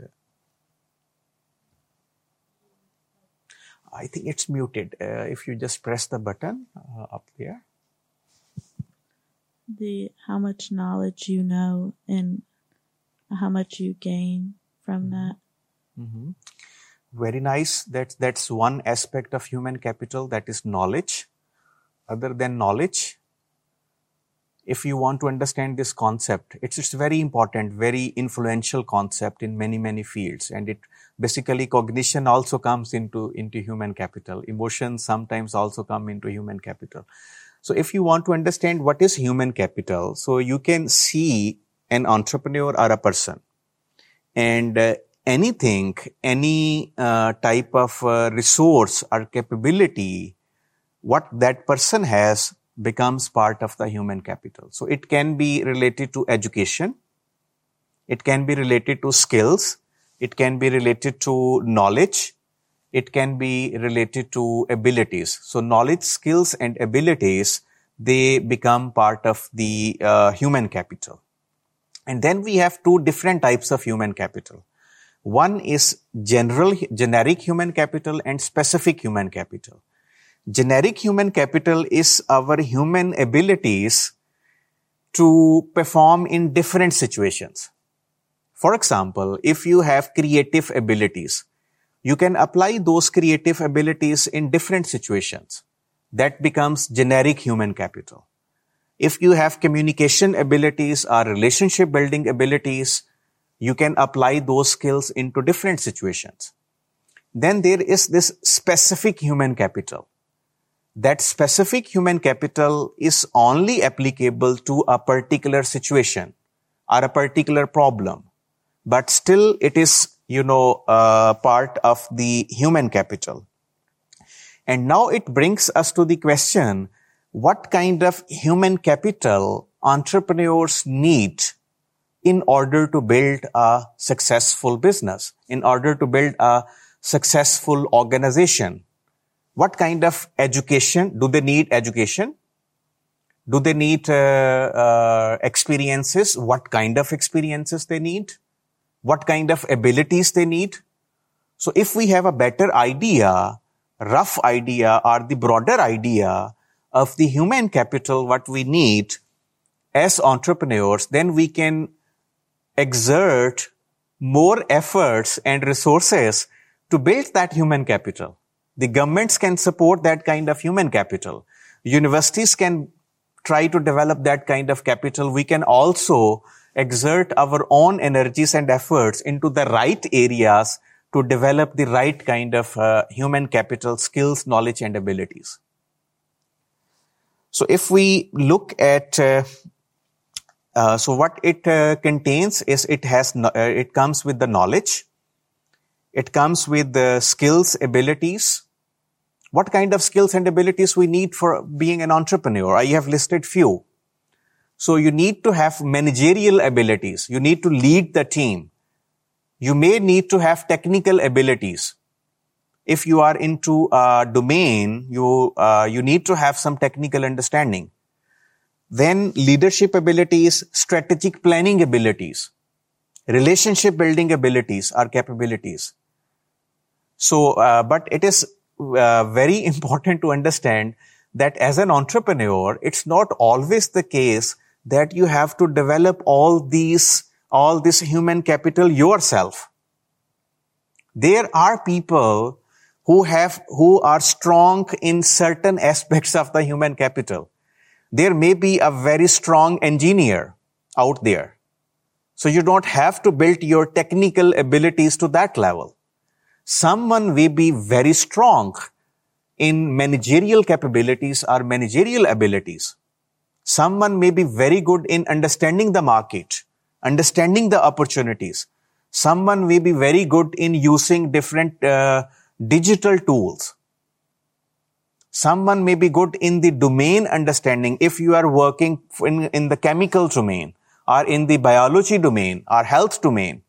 I think it's muted. If you just press the button up there. How much knowledge you know and how much you gain from that. Mm-hmm. Very nice. That's one aspect of human capital, that is knowledge. Other than knowledge, if you want to understand this concept, it's very important, very influential concept in many fields. And it basically, cognition also comes into human capital. Emotions sometimes also come into human capital. So if you want to understand what is human capital, so you can see an entrepreneur or a person, and any type of resource or capability, what that person has becomes part of the human capital. So it can be related to education, it can be related to skills, it can be related to knowledge, it can be related to abilities. So knowledge, skills, and abilities, they become part of the human capital. And then we have two different types of human capital. One is generic human capital and specific human capital. Generic human capital is our human abilities to perform in different situations. For example, if you have creative abilities, you can apply those creative abilities in different situations. That becomes generic human capital. If you have communication abilities or relationship building abilities, you can apply those skills into different situations. Then there is this specific human capital. That specific human capital is only applicable to a particular situation or a particular problem, but still it is, part of the human capital. And now it brings us to the question, what kind of human capital entrepreneurs need in order to build a successful business, in order to build a successful organization? What kind of education? Do they need education? Do they need experiences? What kind of experiences they need? What kind of abilities they need? So if we have a better idea, rough idea, or the broader idea of the human capital, what we need as entrepreneurs, then we can exert more efforts and resources to build that human capital. The governments can support that kind of human capital. Universities can try to develop that kind of capital. We can also exert our own energies and efforts into the right areas to develop the right kind of human capital, skills, knowledge, and abilities. So if we look at, so what it contains is it comes with the knowledge. It comes with the skills, abilities. What kind of skills and abilities we need for being an entrepreneur? I have listed few. So you need to have managerial abilities. You need to lead the team. You may need to have technical abilities. If you are into a domain, you need to have some technical understanding. Then leadership abilities, strategic planning abilities, relationship building abilities or capabilities. So, but it is very important to understand that as an entrepreneur, it's not always the case that you have to develop all this human capital yourself. There are people who are strong in certain aspects of the human capital. There may be a very strong engineer out there. So you don't have to build your technical abilities to that level. Someone may be very strong in managerial capabilities or managerial abilities. Someone may be very good in understanding the market, understanding the opportunities. Someone may be very good in using different digital tools. Someone may be good in the domain understanding if you are working in the chemical domain or in the biology domain or health domain.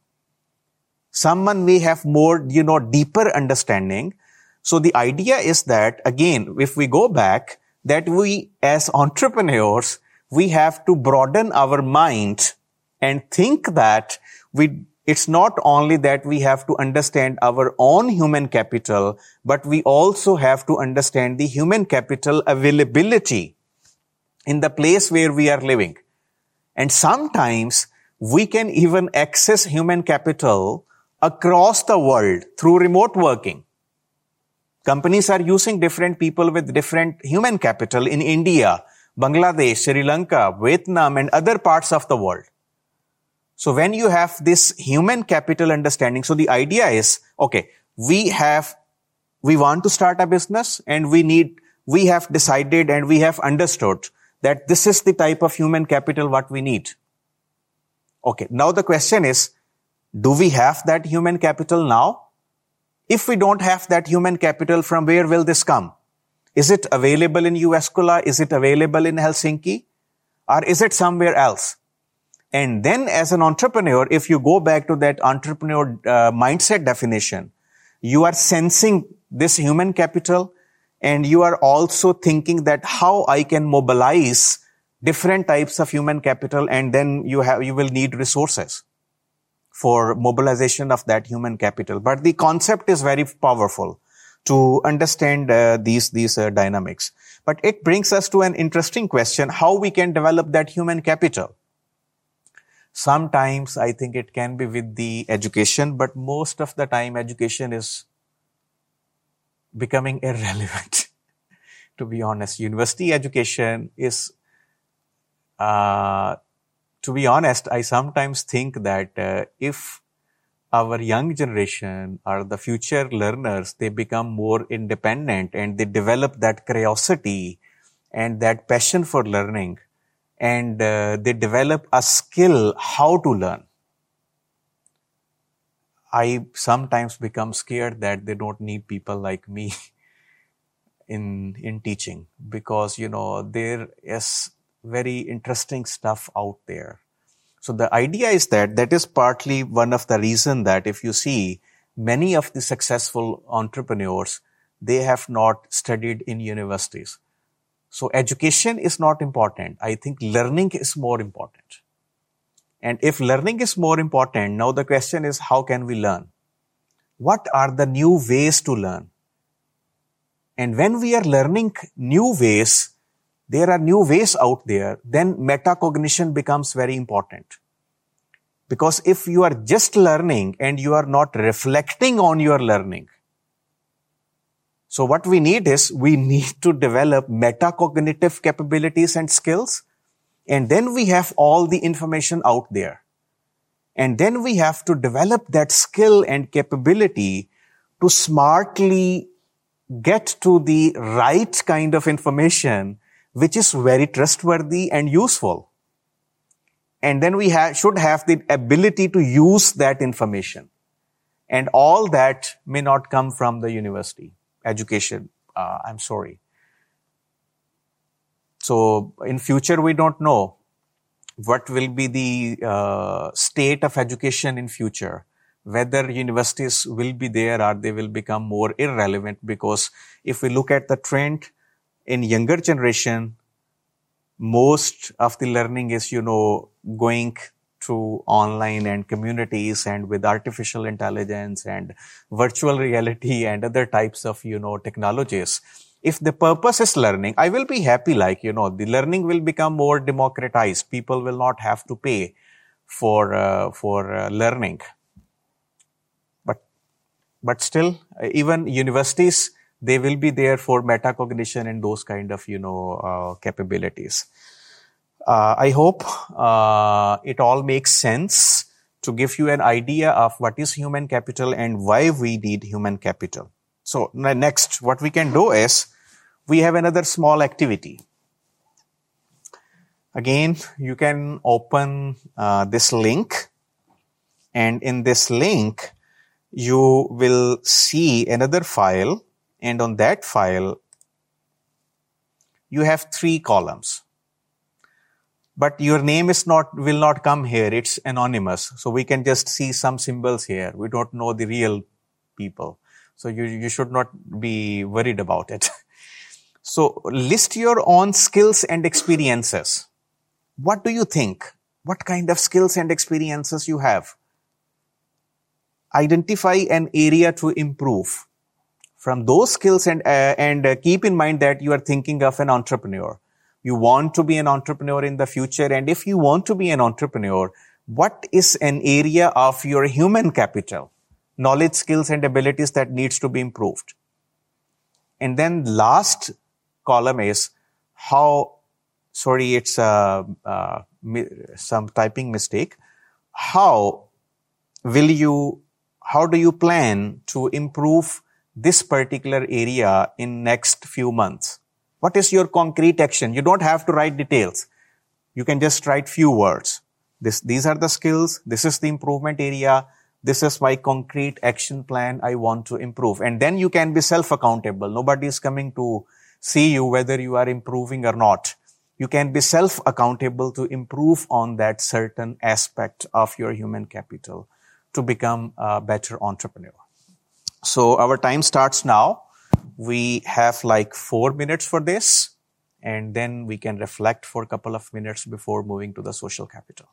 Someone may have more, deeper understanding. So the idea is that, again, if we go back, that we as entrepreneurs, we have to broaden our mind and think that it's not only that we have to understand our own human capital, but we also have to understand the human capital availability in the place where we are living. And sometimes we can even access human capital across the world through remote working. Companies are using different people with different human capital in India, Bangladesh, Sri Lanka, Vietnam, and other parts of the world. So when you have this human capital understanding, so the idea is, okay, we want to start a business and we have decided and we have understood that this is the type of human capital what we need. Okay, now the question is, do we have that human capital now? If we don't have that human capital, from where will this come? Is it available in Jyväskylä? Is it available in Helsinki? Or is it somewhere else? And then as an entrepreneur, if you go back to that entrepreneur mindset definition, you are sensing this human capital and you are also thinking that how I can mobilize different types of human capital, and then you will need resources for mobilization of that human capital. But the concept is very powerful to understand these dynamics. But it brings us to an interesting question, how we can develop that human capital. Sometimes I think it can be with the education, but most of the time education is becoming irrelevant. To be honest, university education is, to be honest, I sometimes think that if our young generation or the future learners, they become more independent and they develop that curiosity and that passion for learning, and they develop a skill how to learn. I sometimes become scared that they don't need people like me in teaching, because, there is very interesting stuff out there. So the idea is that is partly one of the reason that if you see many of the successful entrepreneurs, they have not studied in universities. So education is not important. I think learning is more important. And if learning is more important, now the question is, how can we learn? What are the new ways to learn? And when we are learning new ways, there are new ways out there, then metacognition becomes very important. Because if you are just learning and you are not reflecting on your learning, so what we need to develop metacognitive capabilities and skills. And then we have all the information out there. And then we have to develop that skill and capability to smartly get to the right kind of information, which is very trustworthy and useful. And then we should have the ability to use that information. And all that may not come from the university education. I'm sorry. So in future, we don't know what will be the state of education in future, whether universities will be there or they will become more irrelevant. Because if we look at the trend in younger generation, most of the learning is, going through online and communities and with artificial intelligence and virtual reality and other types of, technologies. If the purpose is learning, I will be happy, like, the learning will become more democratized. People will not have to pay for learning. But still, even universities, they will be there for metacognition and those kind of, capabilities. I hope it all makes sense to give you an idea of what is human capital and why we need human capital. So next, what we can do is, we have another small activity. Again, you can open this link, and in this link, you will see another file, and on that file, you have 3 columns. But your name will not come here. It's anonymous. So we can just see some symbols here. We don't know the real people. So you should not be worried about it. So list your own skills and experiences. What do you think? What kind of skills and experiences you have? Identify an area to improve from those skills, and keep in mind that you are thinking of an entrepreneur. You want to be an entrepreneur in the future. And if you want to be an entrepreneur, what is an area of your human capital, knowledge, skills, and abilities that needs to be improved? And then last column is it's some typing mistake. How do you plan to improve this particular area in next few months? What is your concrete action? You don't have to write details. You can just write few words. These are the skills. This is the improvement area. This is my concrete action plan I want to improve. And then you can be self-accountable. Nobody is coming to see you whether you are improving or not. You can be self-accountable to improve on that certain aspect of your human capital to become a better entrepreneur. So our time starts now. We have like 4 minutes for this, and then we can reflect for a couple of minutes before moving to the social capital.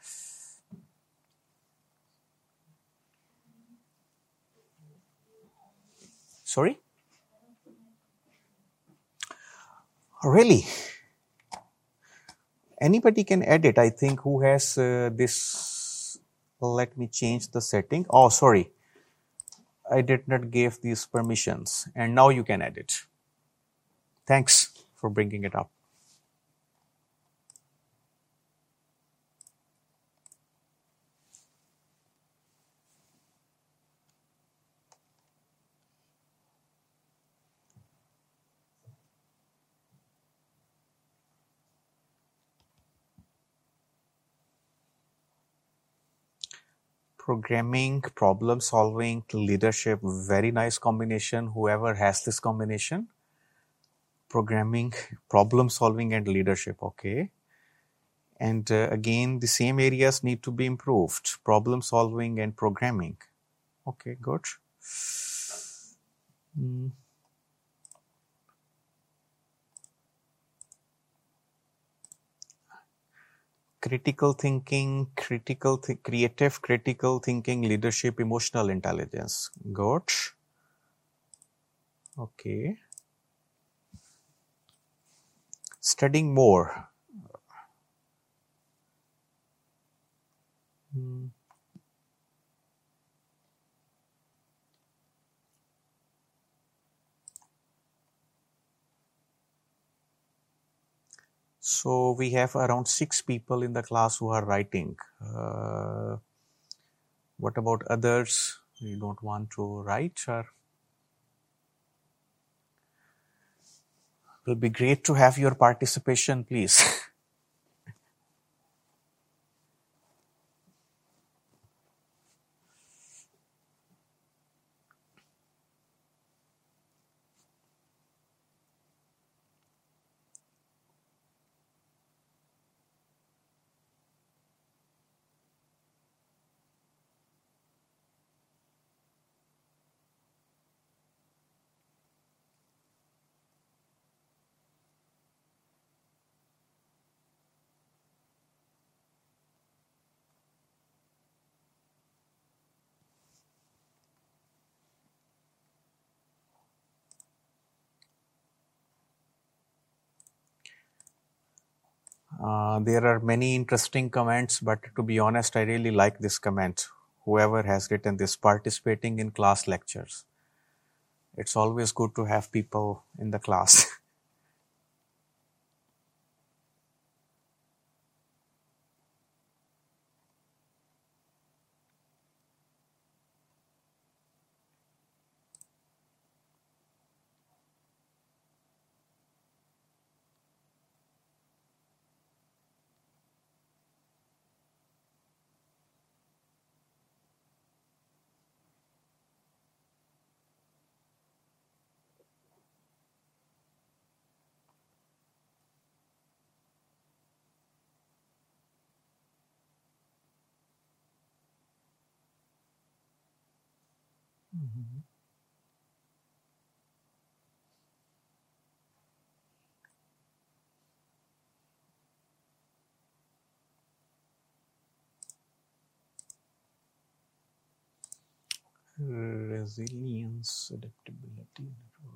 Sorry? Really? Anybody can edit, I think, who has this. Let me change the setting. Oh, sorry. I did not give these permissions, and now you can edit. Thanks for bringing it up. Programming, problem solving, leadership, very nice combination. Whoever has this combination, programming, problem solving, and leadership. Okay. And again, the same areas need to be improved. Problem solving and programming. Okay, good. Critical thinking, creative critical thinking, leadership, emotional intelligence. Good. Okay. Studying more. So we have around 6 people in the class who are writing. What about others? You don't want to write? Or it will be great to have your participation, please. There are many interesting comments, but to be honest, I really like this comment. Whoever has written this, participating in class lectures. It's always good to have people in the class. Resilience, adaptability.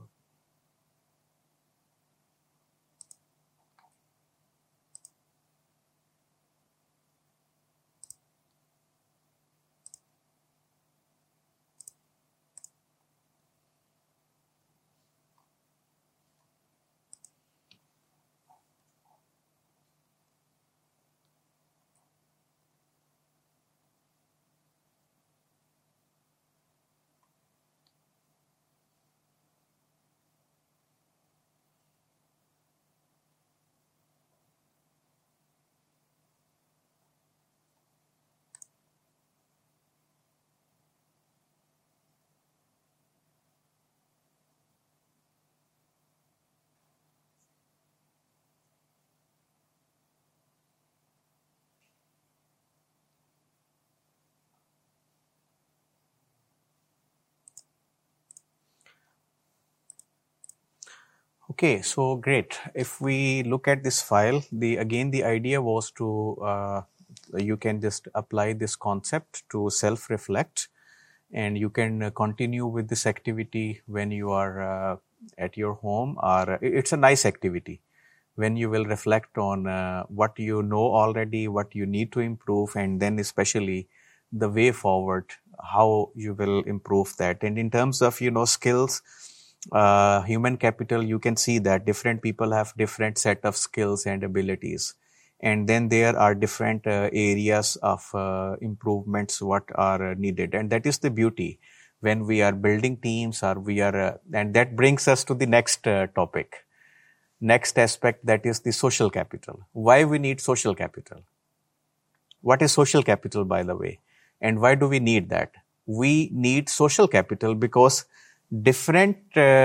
Okay, so great. If we look at this file, the idea was to you can just apply this concept to self-reflect, and you can continue with this activity when you are at your home, or it's a nice activity when you will reflect on what you know already, what you need to improve, and then especially the way forward, how you will improve that. And in terms of, skills, human capital, you can see that different people have different set of skills and abilities. And then there are different areas of improvements what are needed. And that is the beauty when we are building teams, or we are, and that brings us to the next topic. Next aspect, that is the social capital. Why we need social capital? What is social capital, by the way? And why do we need that? We need social capital because different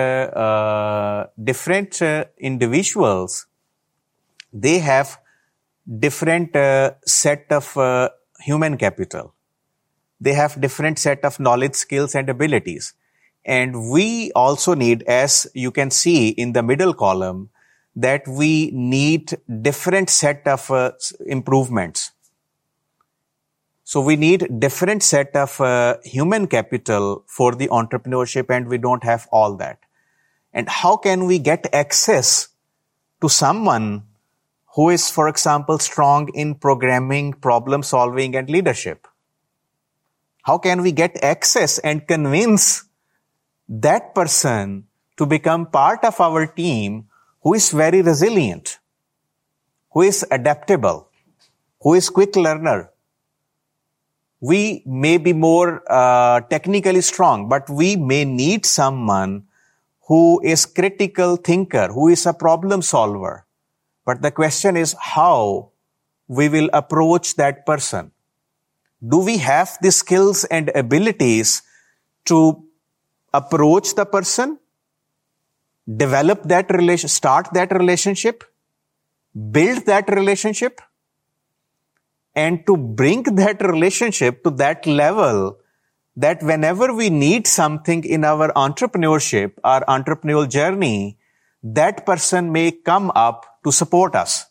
individuals, they have different set of human capital. They have different set of knowledge, skills, and abilities. And we also need, as you can see in the middle column, that we need different set of improvements. So we need different set of human capital for the entrepreneurship, and we don't have all that. And how can we get access to someone who is, for example, strong in programming, problem solving, and leadership? How can we get access and convince that person to become part of our team who is very resilient, who is adaptable, who is quick learner? We may be more technically strong, but we may need someone who is critical thinker, who is a problem solver. But the question is how we will approach that person. Do we have the skills and abilities to approach the person, develop that relation, start that relationship, build that relationship, and to bring that relationship to that level that whenever we need something in our entrepreneurship, our entrepreneurial journey, that person may come up to support us.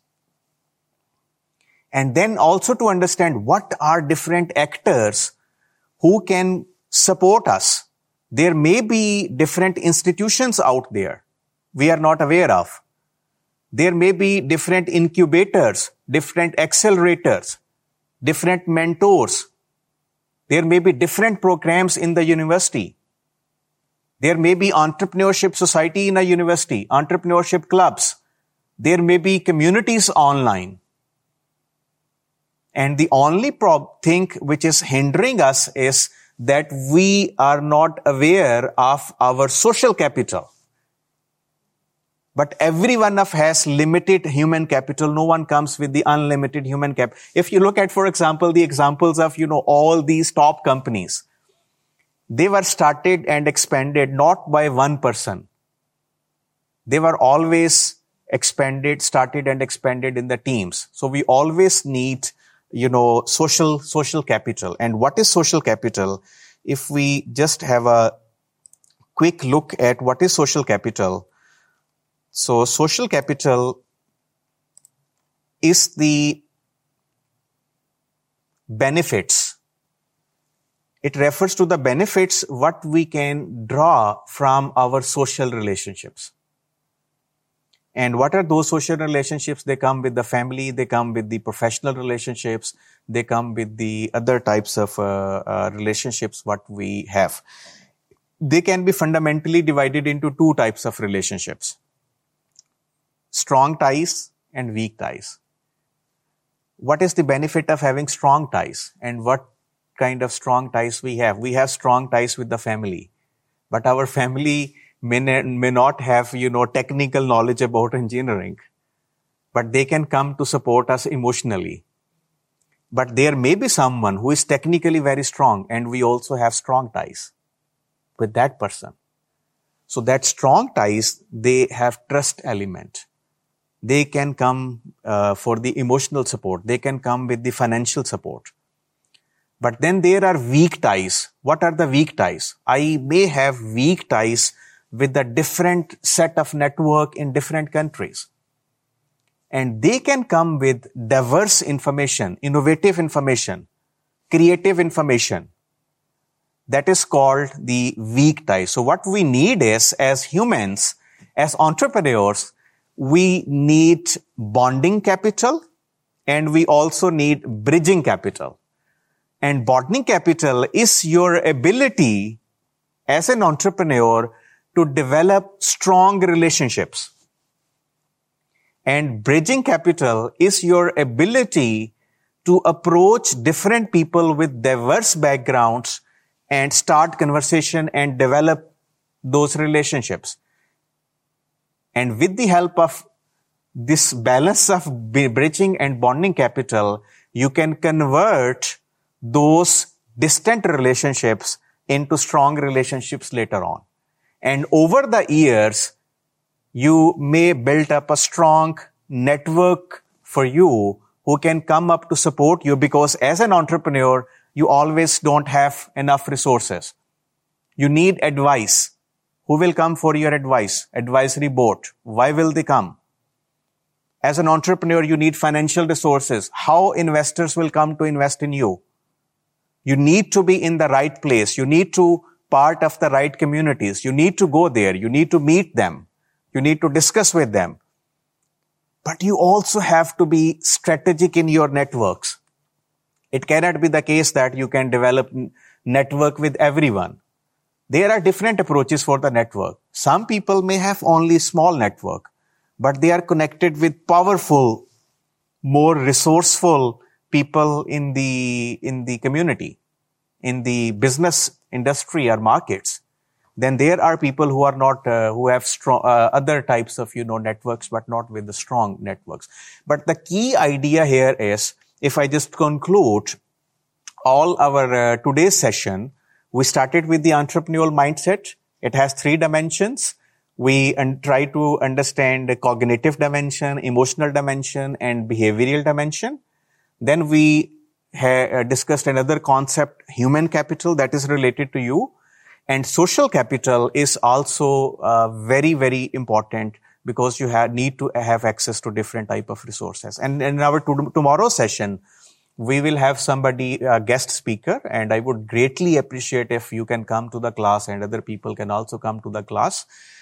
And then also to understand what are different actors who can support us. There may be different institutions out there we are not aware of. There may be different incubators, different accelerators, different mentors. There may be different programs in the university. There may be entrepreneurship society in a university, entrepreneurship clubs. There may be communities online. And the only thing which is hindering us is that we are not aware of our social capital. But every one of us has limited human capital. No one comes with the unlimited human capital. If you look at, for example, the examples of, all these top companies, they were started and expanded not by one person. They were always started and expanded in the teams. So we always need, social capital. And what is social capital? If we just have a quick look at what is social capital. So social capital is the benefits. It refers to the benefits what we can draw from our social relationships. And what are those social relationships? They come with the family, they come with the professional relationships, they come with the other types of relationships what we have. They can be fundamentally divided into two types of relationships. Strong ties and weak ties. What is the benefit of having strong ties? And what kind of strong ties we have? We have strong ties with the family. But our family may not have, technical knowledge about engineering. But they can come to support us emotionally. But there may be someone who is technically very strong and we also have strong ties with that person. So that strong ties, they have trust element. They can come for the emotional support. They can come with the financial support. But then there are weak ties. What are the weak ties? I may have weak ties with a different set of network in different countries. And they can come with diverse information, innovative information, creative information. That is called the weak ties. So what we need is, as humans, as entrepreneurs, we need bonding capital and we also need bridging capital. And bonding capital is your ability as an entrepreneur to develop strong relationships. And bridging capital is your ability to approach different people with diverse backgrounds and start conversation and develop those relationships. And with the help of this balance of bridging and bonding capital, you can convert those distant relationships into strong relationships later on. And over the years, you may build up a strong network for you who can come up to support you, because as an entrepreneur, you always don't have enough resources. You need advice. Who will come for your advice? Advisory board. Why will they come? As an entrepreneur, you need financial resources. How investors will come to invest in you? You need to be in the right place. You need to part of the right communities. You need to go there. You need to meet them. You need to discuss with them. But you also have to be strategic in your networks. It cannot be the case that you can develop network with everyone. There are different approaches for the network. Some people may have only small network, but they are connected with powerful, more resourceful people in the community, in the business industry or markets. Then there are people who are not, who have strong, other types of, networks, but not with the strong networks. But the key idea here is, if I just conclude all our today's session, we started with the entrepreneurial mindset. It has 3 dimensions. We try to understand the cognitive dimension, emotional dimension, and behavioral dimension. Then we discussed another concept, human capital, that is related to you. And social capital is also very, very important, because you need to have access to different type of resources. And in our tomorrow's session, we will have somebody, a guest speaker, and I would greatly appreciate if you can come to the class and other people can also come to the class.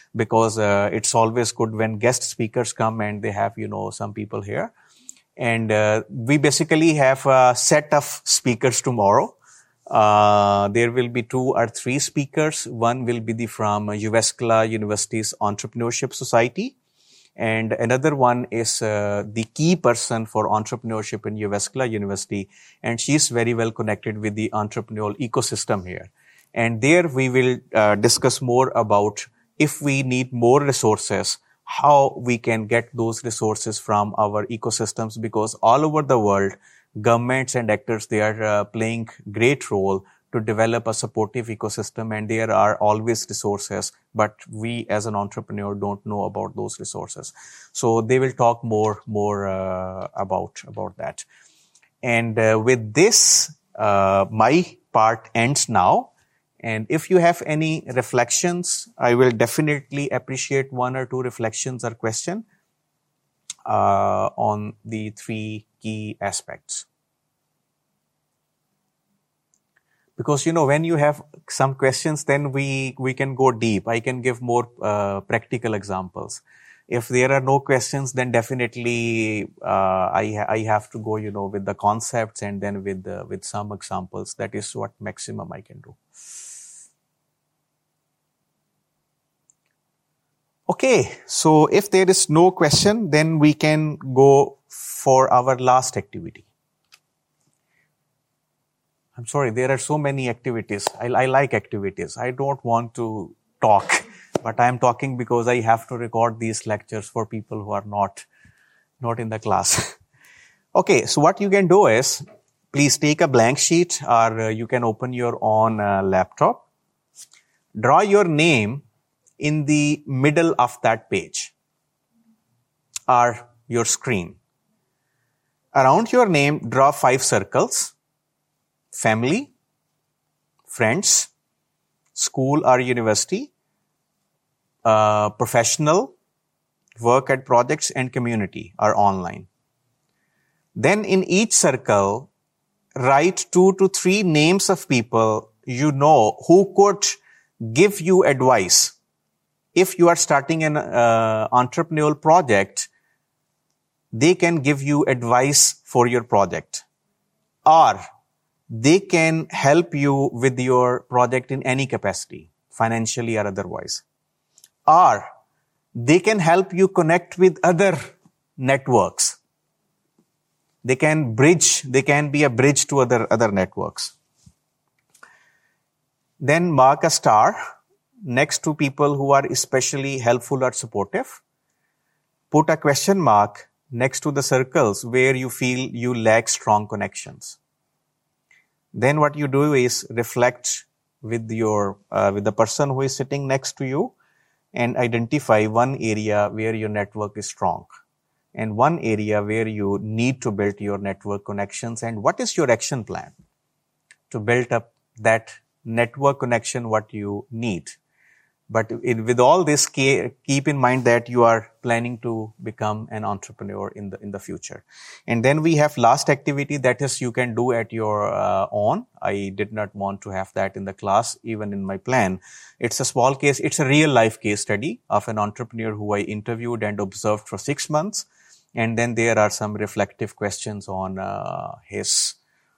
because it's always good when guest speakers come and they have, some people here. And we basically have a set of speakers tomorrow. There will be 2 or 3 speakers. One will be from Jyväskylä University's Entrepreneurship Society. And another one is the key person for entrepreneurship in Jyväskylä University. And she's very well connected with the entrepreneurial ecosystem here. And there we will discuss more about if we need more resources, how we can get those resources from our ecosystems, because all over the world, governments and actors, they are playing great role to develop a supportive ecosystem, and there are always resources, but we as an entrepreneur don't know about those resources. So they will talk more about that. And with this, my part ends now. And if you have any reflections, I will definitely appreciate 1 or 2 reflections or question on the 3 key aspects. Because, when you have some questions, then we can go deep. I can give more practical examples. If there are no questions, then definitely I have to go, with the concepts and then with some examples. That is what maximum I can do. Okay, so if there is no question, then we can go for our last activity. I'm sorry, there are so many activities. I like activities. I don't want to talk, but I'm talking because I have to record these lectures for people who are not in the class. Okay, so what you can do is, please take a blank sheet, or you can open your own laptop. Draw your name in the middle of that page or your screen. Around your name, draw 5 circles: family, friends, school or university, professional, work at projects, and community or online. Then in each circle, write 2 to 3 names of people who could give you advice. If you are starting an entrepreneurial project, they can give you advice for your project, or they can help you with your project in any capacity, financially or otherwise. Or they can help you connect with other networks. They can be a bridge to other networks. Then mark a star next to people who are especially helpful or supportive. Put a question mark next to the circles where you feel you lack strong connections. Then what you do is reflect with the person who is sitting next to you and identify one area where your network is strong and one area where you need to build your network connections, and what is your action plan to build up that network connection, what you need. But with all this, keep in mind that you are planning to become an entrepreneur in the future. And then we have last activity, that is you can do at your own. I did not want to have that in the class, even in my plan. It's a small case. It's a real life case study of an entrepreneur who I interviewed and observed for 6 months. And then there are some reflective questions on his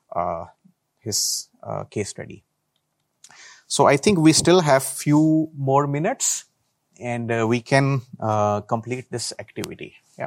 case study. So I think we still have few more minutes and we can complete this activity. Yeah.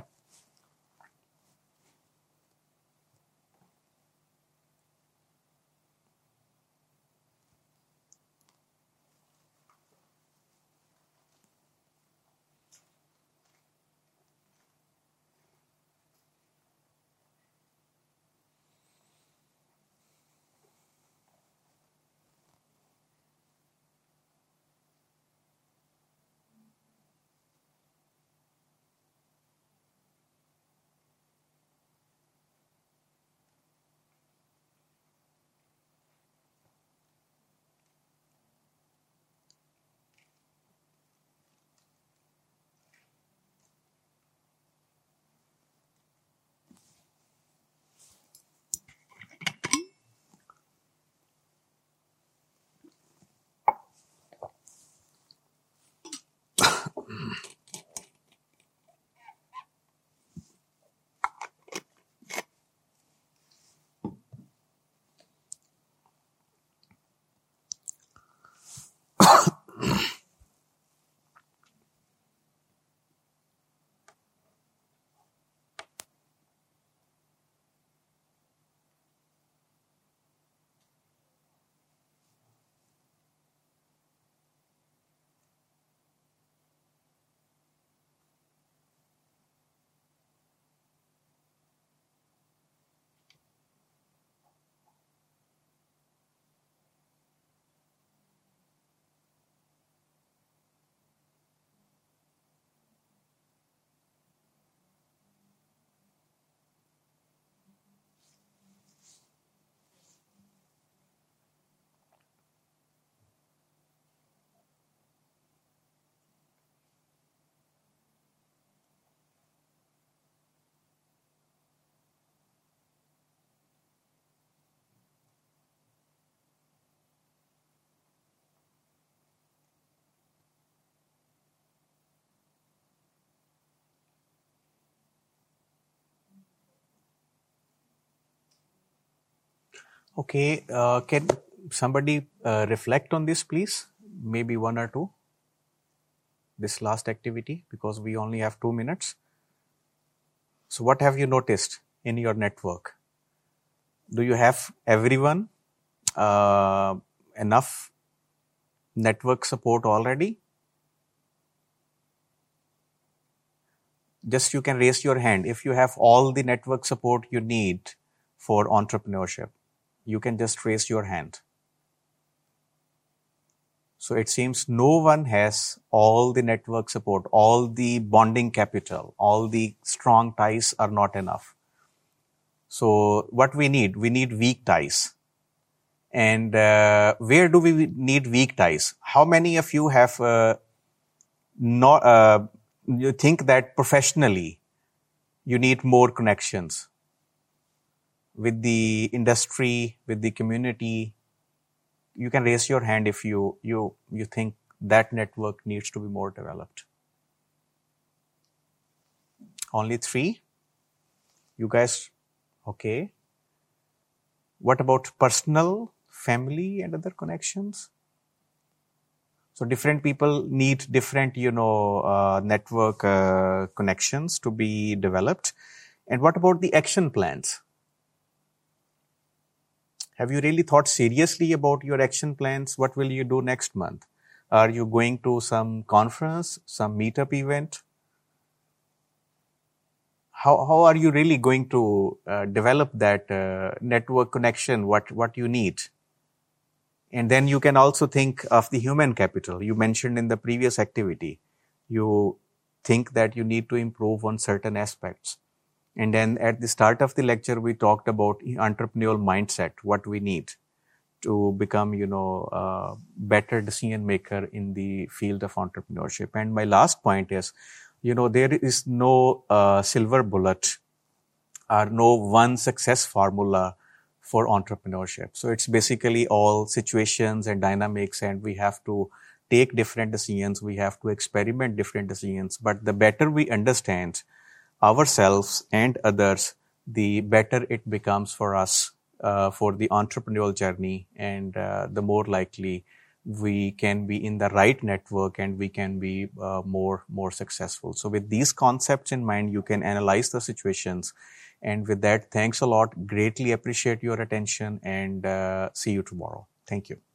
Okay, can somebody reflect on this, please? Maybe one or two, this last activity, because we only have 2 minutes. So what have you noticed in your network? Do you have everyone enough network support already? Just you can raise your hand if you have all the network support you need for entrepreneurship. You can just raise your hand. So it seems no one has all the network support, all the bonding capital, all the strong ties are not enough. So what we need weak ties. And where do we need weak ties? How many of you have not? You think that professionally you need more connections with the industry, with the community? You can raise your hand if you think that network needs to be more developed. Only 3? You guys, okay. What about personal, family, and other connections? So different people need different, network connections to be developed. And what about the action plans? Have you really thought seriously about your action plans? What will you do next month? Are you going to some conference, some meetup event? How are you really going to develop that network connection, what you need? And then you can also think of the human capital. You mentioned in the previous activity, you think that you need to improve on certain aspects. And then at the start of the lecture, we talked about entrepreneurial mindset, what we need to become, better decision maker in the field of entrepreneurship. And my last point is, there is no silver bullet or no one success formula for entrepreneurship. So it's basically all situations and dynamics, and we have to take different decisions. We have to experiment different decisions. But the better we understand ourselves and others, the better it becomes for us for the entrepreneurial journey, and the more likely we can be in the right network and we can be more successful. So with these concepts in mind, you can analyze the situations. And with that, thanks a lot. Greatly appreciate your attention, and see you tomorrow. Thank you.